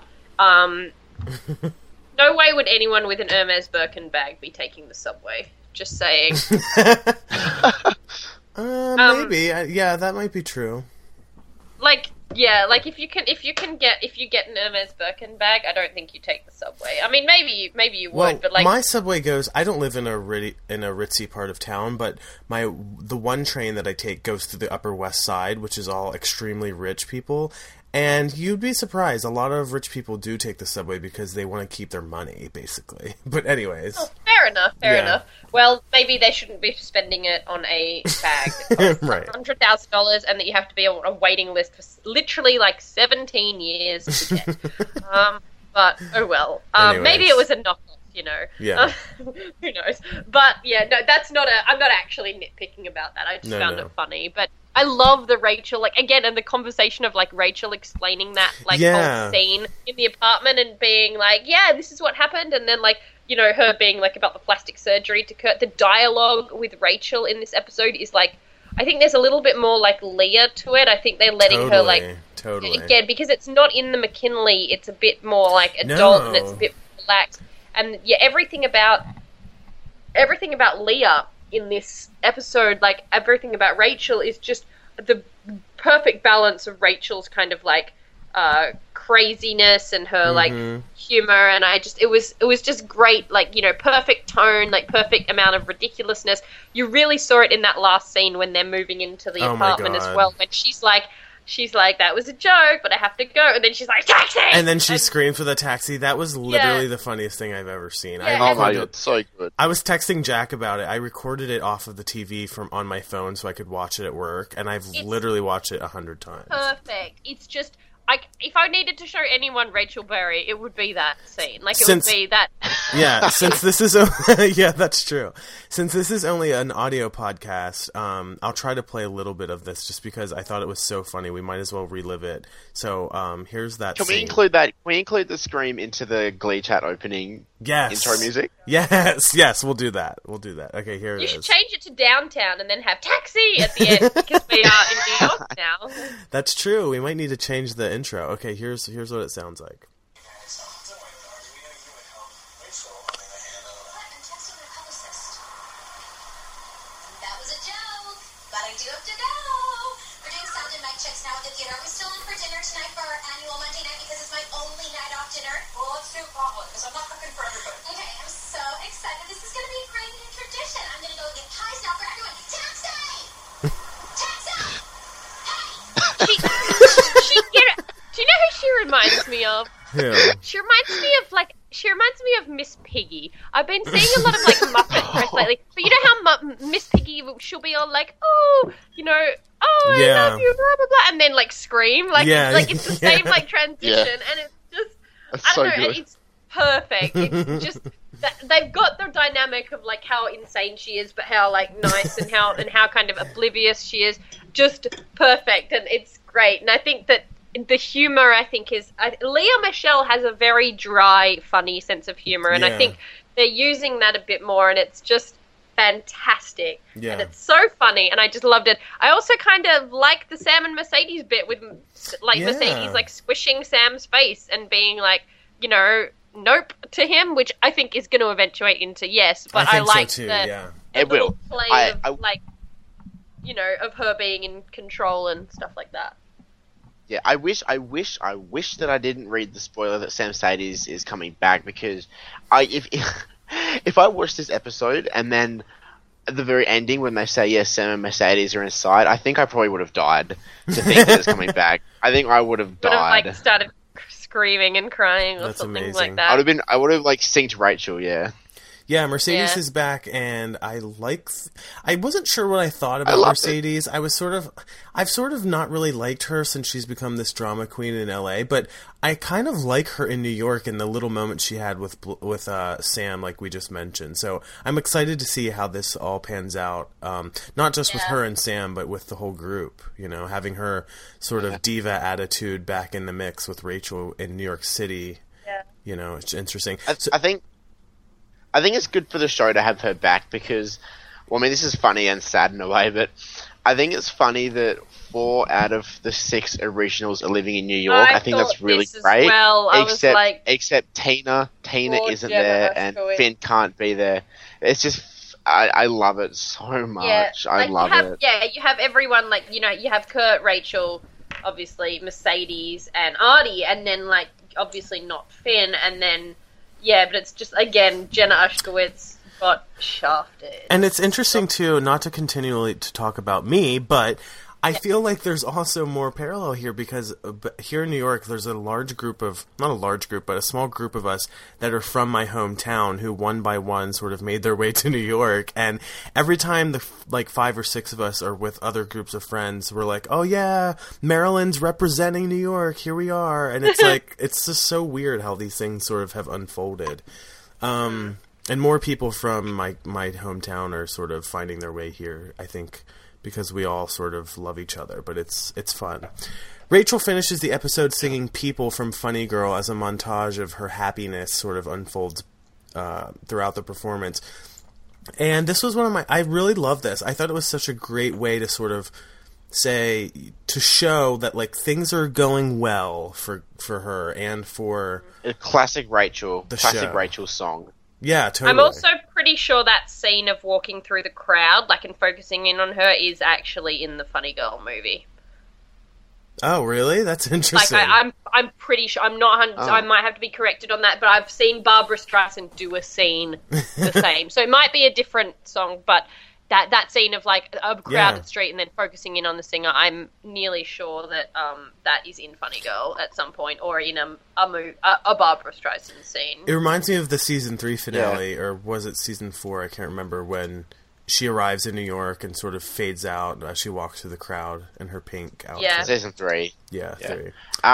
S4: no way would anyone with an Hermes Birkin bag be taking the subway. Just saying.
S3: Maybe, yeah, that might be true.
S4: If you get an Hermes Birkin bag, I don't think you take the subway. Maybe you would, but
S3: my subway goes. I don't live in a ritzy part of town, but the one train that I take goes to the Upper West Side, which is all extremely rich people. And you'd be surprised. A lot of rich people do take the subway because they want to keep their money, basically. But anyways.
S4: Oh, fair enough. Well, maybe they shouldn't be spending it on a bag that costs
S3: right.
S4: $100,000 and that you have to be on a waiting list for literally 17 years to get. But, oh well. Maybe it was a knockoff.
S3: Yeah.
S4: Who knows? But, yeah, no, I'm not actually nitpicking about that. I just found it funny. But I love the Rachel, like, again, and the conversation of, like, Rachel explaining that, like, whole scene in the apartment and being like, yeah, this is what happened, and then, like, you know, her being, like, about the plastic surgery to Kurt. The dialogue with Rachel in this episode is, like, I think there's a little bit more, like, Leah to it. I think they're letting her, like, again, because it's not in the McKinley, it's a bit more, like, adult, and it's a bit relaxed. And, yeah, everything about Leah in this episode, like, everything about Rachel is just the perfect balance of Rachel's kind of, like, craziness and her, like, humor, and it was just great, like, you know, perfect tone, like, perfect amount of ridiculousness. You really saw it in that last scene when they're moving into the apartment as well, when she's like, that was a joke, but I have to go. And then she's like, taxi!
S3: And then she screamed for the taxi. That was literally the funniest thing I've ever seen.
S4: Yeah,
S5: oh my god, so good.
S3: I was texting Jack about it. I recorded it off of the TV on my phone so I could watch it at work, and I've literally watched it 100 times.
S4: Perfect. It's just, if I needed to show anyone Rachel Berry, it would be that scene. Like, it would be that.
S3: Yeah, since this is... yeah, that's true. Since this is only an audio podcast, I'll try to play a little bit of this just because I thought it was so funny. We might as well relive it. So, here's that
S5: Can
S3: scene.
S5: we include that? Can we include the scream into the Glee Chat opening intro music?
S3: Yes, we'll do that. Okay, here it is.
S4: You should change it to Downtown and then have taxi at the end, because we are in New York now.
S3: That's true. We might need to change the intro. Okay, here's what it sounds like.
S6: That was a joke, but I do have to go. We're doing sound and mic checks now at the theater. Are we still in for dinner tonight for our annual Monday night because it's my only night off dinner? Well, let's do it properly because I'm not cooking for everybody. Okay, I'm so excited. This is going to be a great new tradition. I'm going to go get pies now for everyone. Taxi! Taxi! Hey!
S4: Do you know who she reminds me of?
S3: Who?
S4: She reminds me of Miss Piggy. I've been seeing a lot of, like, Muppet press lately. But you know how Miss Piggy, she'll be all like, oh, you know, oh, I love you, blah, blah, blah, and then, like, scream. Like, it's the same, like, transition, and it's just, I don't know, it's perfect. It's just, they've got the dynamic of, like, how insane she is, but how, like, nice and how kind of oblivious she is. Just perfect, and it's great. And I think that the humor, I think, is... Leah Michelle has a very dry, funny sense of humor, and I think they're using that a bit more, and it's just fantastic. Yeah. And it's so funny, and I just loved it. I also kind of like the Sam and Mercedes bit with, like, Mercedes, like, squishing Sam's face and being like, you know, nope to him, which I think is going to eventuate into yes, but I like
S3: so too,
S4: the
S5: it will.
S4: Play of, like, you know, of her being in control and stuff like that.
S5: Yeah, I wish that I didn't read the spoiler that Sam Mercedes is coming back, because if I watched this episode and then at the very ending when they say yes, Sam and Mercedes are inside, I think I probably would have died to think that it's coming back. I think I would have died.
S4: Would have, like, started screaming and crying or something amazing. Like that.
S5: I would have like synced Rachel, yeah.
S3: Yeah, Mercedes is back, and I wasn't sure what I thought about Mercedes. I've sort of not really liked her since she's become this drama queen in LA, but I kind of like her in New York and the little moment she had with Sam, like we just mentioned. So I'm excited to see how this all pans out, not just with her and Sam, but with the whole group, you know, having her sort of diva attitude back in the mix with Rachel in New York City. Yeah. You know, it's interesting.
S5: I think it's good for the show to have her back because, well, I mean, this is funny and sad in a way, but I think it's funny that 4 out of the 6 originals are living in New York. I think that's really great.
S4: Well.
S5: Except Tina isn't there, and Finn can't be there. It's just, I love it so much.
S4: Yeah,
S5: I love it.
S4: Yeah, you have everyone, like, you know, you have Kurt, Rachel, obviously Mercedes, and Artie, and then, like, obviously not Finn, and then... Yeah, but it's just, again, Jenna Ushkowitz got shafted.
S3: And it's interesting, too, not to continually to talk about me, but I feel like there's also more parallel here because here in New York, there's a large group of, not a large group, but a small group of us that are from my hometown who one by one sort of made their way to New York. And every time the 5 or 6 of us are with other groups of friends, we're like, oh yeah, Maryland's representing New York. Here we are. And it's like, it's just so weird how these things sort of have unfolded. And more people from my hometown are sort of finding their way here, I think, because we all sort of love each other, but it's fun. Rachel finishes the episode singing People from Funny Girl as a montage of her happiness sort of unfolds throughout the performance. And this was I really love this. I thought it was such a great way to sort of to show that, like, things are going well for her and for
S5: a classic Rachel song.
S3: Yeah, totally.
S4: I'm also pretty sure that scene of walking through the crowd, like, and focusing in on her, is actually in the Funny Girl movie.
S3: Oh, really? That's interesting.
S4: Like, I'm pretty sure. I'm not 100%. I might have to be corrected on that, but I've seen Barbara Streisand do a scene the same. So it might be a different song, but that scene of, like, a crowded street and then focusing in on the singer, I'm nearly sure that that is in Funny Girl at some point, or in a Barbara Streisand scene.
S3: It reminds me of the season 3 finale, or was it season 4? I can't remember, when she arrives in New York and sort of fades out as she walks through the crowd in her pink outfit.
S4: Yeah.
S5: Season 3.
S3: Yeah, 3.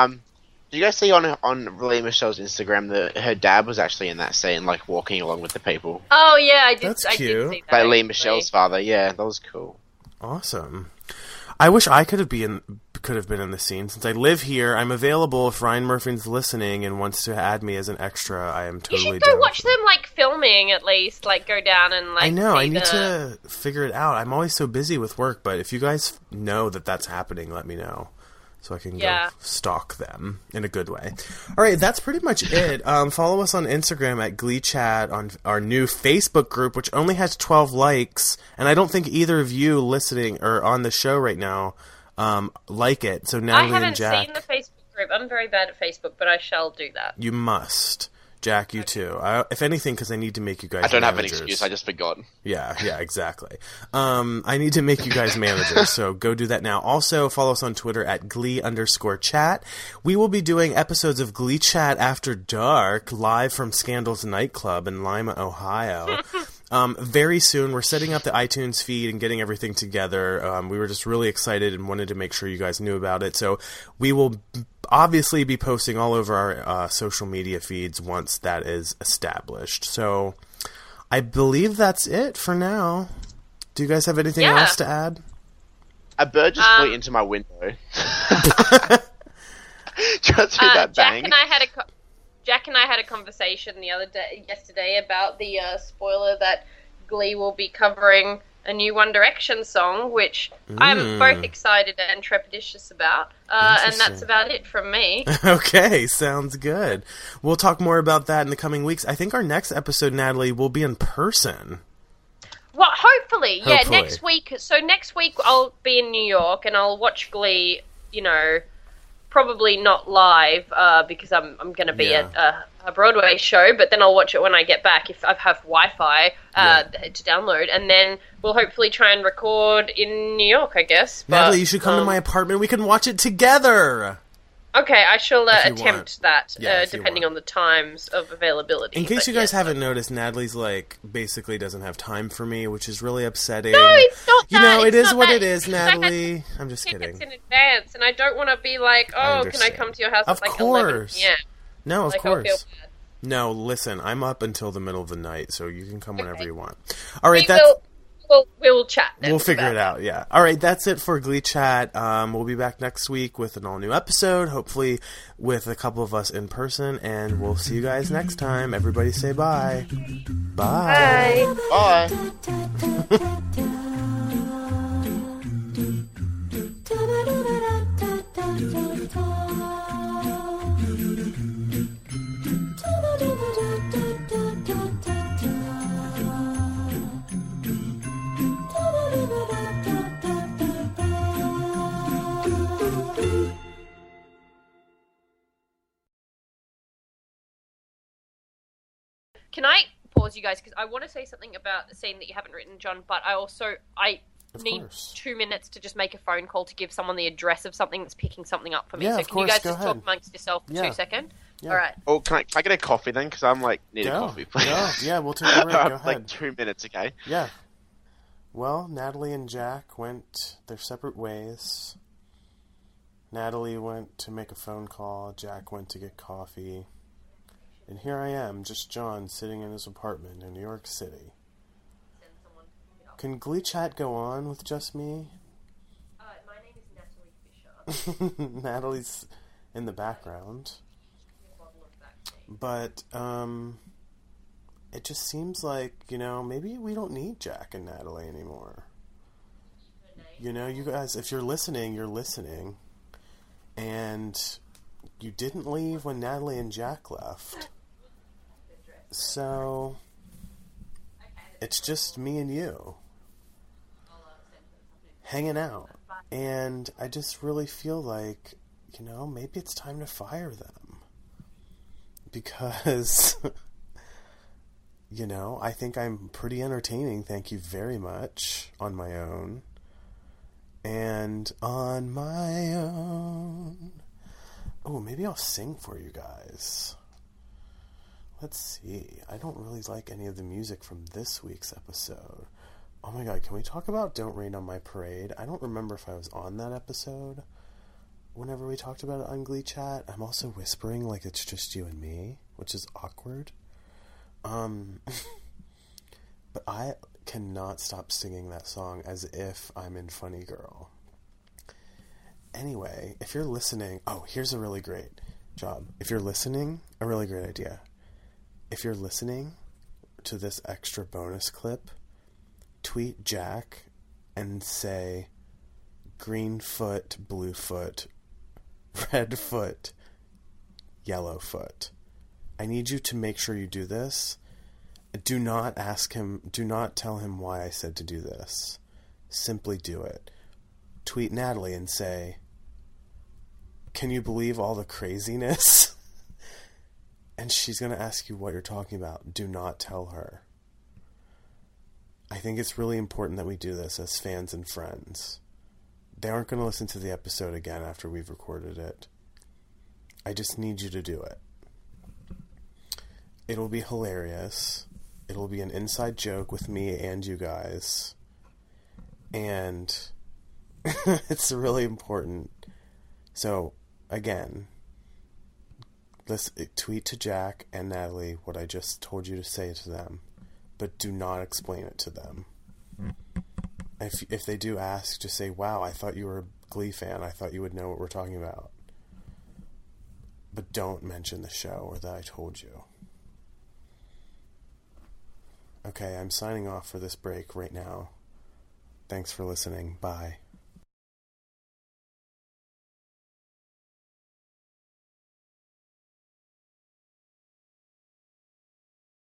S5: Do you guys see on Lea Michelle's Instagram that her dad was actually in that scene, like, walking along with the people?
S4: Oh, yeah, I did.
S3: That's
S4: I
S3: cute.
S4: did see that.
S5: Like Lea
S4: actually.
S5: Michelle's father. Yeah, that was cool.
S3: Awesome. I wish I could have been in the scene. Since I live here, I'm available if Ryan Murphy's listening and wants to add me as an extra. I am
S4: You
S3: totally
S4: should go
S3: down
S4: watch
S3: for it.
S4: them, like, filming, at least. Like, go down and, like,
S3: I know. I
S4: see
S3: need to figure it out. I'm always so busy with work, but if you guys know that that's happening, let me know, so I can go stalk them in a good way. All right, that's pretty much it. Follow us on Instagram at Glee Chat, on our new Facebook group, which only has 12 likes, and I don't think either of you listening or on the show right now like it. So Natalie and Jack,
S4: I haven't seen the Facebook group. I'm very bad at Facebook, but I shall do that.
S3: you must. Jack, you too. If anything, because I need to make you guys
S5: I don't have an
S3: managers.
S5: excuse, I just forgot.
S3: Yeah, exactly. I need to make you guys managers, so go do that now. Also, follow us on Twitter at Glee_chat. We will be doing episodes of Glee Chat After Dark live from Scandals Nightclub in Lima, Ohio. Very soon. We're setting up the iTunes feed and getting everything together. We were just really excited and wanted to make sure you guys knew about it. So we will obviously be posting all over our social media feeds once that is established. So I believe that's it for now. Do you guys have anything else to add?
S5: A bird just flew into my window. Just hear that bang.
S4: Jack and I had a conversation yesterday about the spoiler that Glee will be covering a new One Direction song, which I'm both excited and trepidatious about. And that's about it from me.
S3: Okay, sounds good. We'll talk more about that in the coming weeks. I think our next episode, Natalie, will be in person.
S4: Well, hopefully. Yeah,
S3: Hopefully.
S4: next week. So next week I'll be in New York and I'll watch Glee, probably not live because I'm going to be at a Broadway show, but then I'll watch it when I get back if I have Wi-Fi to download, and then we'll hopefully try and record in New York, I guess.
S3: Natalie, you should come to my apartment. We can watch it together.
S4: Okay, I shall
S3: If you
S4: attempt
S3: want.
S4: that,
S3: Yeah, if you
S4: depending
S3: want.
S4: on the times of availability.
S3: In case
S4: but
S3: you guys
S4: yes.
S3: haven't noticed, Natalie's basically doesn't have time for me, which is really upsetting.
S4: No, it's not that.
S3: It
S4: It's
S3: is
S4: not
S3: what
S4: that.
S3: it is,
S4: Because I had
S3: Natalie. I'm just
S4: tickets
S3: kidding.
S4: in advance, and I don't want to be like, oh, can I
S3: understand.
S4: come to your house
S3: Of
S4: at like 11
S3: course.
S4: p.m.?
S3: No, of
S4: Like, I'll feel
S3: course.
S4: bad.
S3: No, listen, I'm up until the middle of the night, so you can come whenever you want. All right,
S4: We'll chat then.
S3: we'll figure it out, yeah. All right, that's it for Glee Chat. We'll be back next week with an all-new episode, hopefully with a couple of us in person, and we'll see you guys next time. Everybody say bye. Bye.
S4: Bye.
S5: Bye.
S4: Can I pause you guys? Because I want to say something about the scene that you haven't written, John, but I need
S3: course.
S4: 2 minutes to just make a phone call to give someone the address of something that's picking something up for me.
S3: Yeah,
S4: so
S3: of
S4: can you
S3: course,
S4: guys
S3: go
S4: just
S3: ahead.
S4: talk amongst yourself for
S3: Yeah.
S4: 2 seconds?
S3: Yeah.
S4: All right.
S5: Oh, can I get a coffee then? Because I'm need a coffee, please.
S3: Yeah, we'll take a break. Go
S5: I'm
S3: ahead.
S5: like 2 minutes, okay?
S3: Yeah. Well, Natalie and Jack went their separate ways. Natalie went to make a phone call. Jack went to get coffee. And here I am, just John, sitting in his apartment in New York City.
S4: Send someone to pick it up.
S3: Can Glee Chat go on with just me?
S4: My name is Natalie Fisher.
S3: Natalie's in the background.
S4: Your bottle of vaccine.
S3: But, it just seems like, maybe we don't need Jack and Natalie anymore.
S4: Her name.
S3: You guys, if you're listening, you're listening. And you didn't leave when Natalie and Jack left. So, it's just me and you. Hanging out. And I just really feel like, maybe it's time to fire them. Because, I think I'm pretty entertaining, thank you very much, on my own. And on my own. Oh, maybe I'll sing for you guys. Let's see. I don't really like any of the music from this week's episode. Oh my god, can we talk about Don't Rain on My Parade? I don't remember if I was on that episode whenever we talked about it on Glee Chat. I'm also whispering like it's just you and me, which is awkward. But I cannot stop singing that song as if I'm in Funny Girl. Anyway, if you're listening... Oh, here's a really great job. If you're listening, a really great idea. If you're listening to this extra bonus clip, tweet Jack and say, green foot, blue foot, red foot, yellow foot. I need you to make sure you do this. Do not tell him why I said to do this. Simply do it. Tweet Natalie and say, can you believe all the craziness? And she's going to ask you what you're talking about. Do not tell her. I think it's really important that we do this as fans and friends. They aren't going to listen to the episode again after we've recorded it. I just need you to do it. It'll be hilarious. It'll be an inside joke with me and you guys. And it's really important. So, again, let's tweet to Jack and Natalie what I just told you to say to them. But do not explain it to them. If they do ask, just say, wow, I thought you were a Glee fan. I thought you would know what we're talking about. But don't mention the show or that I told you. Okay, I'm signing off for this break right now. Thanks for listening. Bye.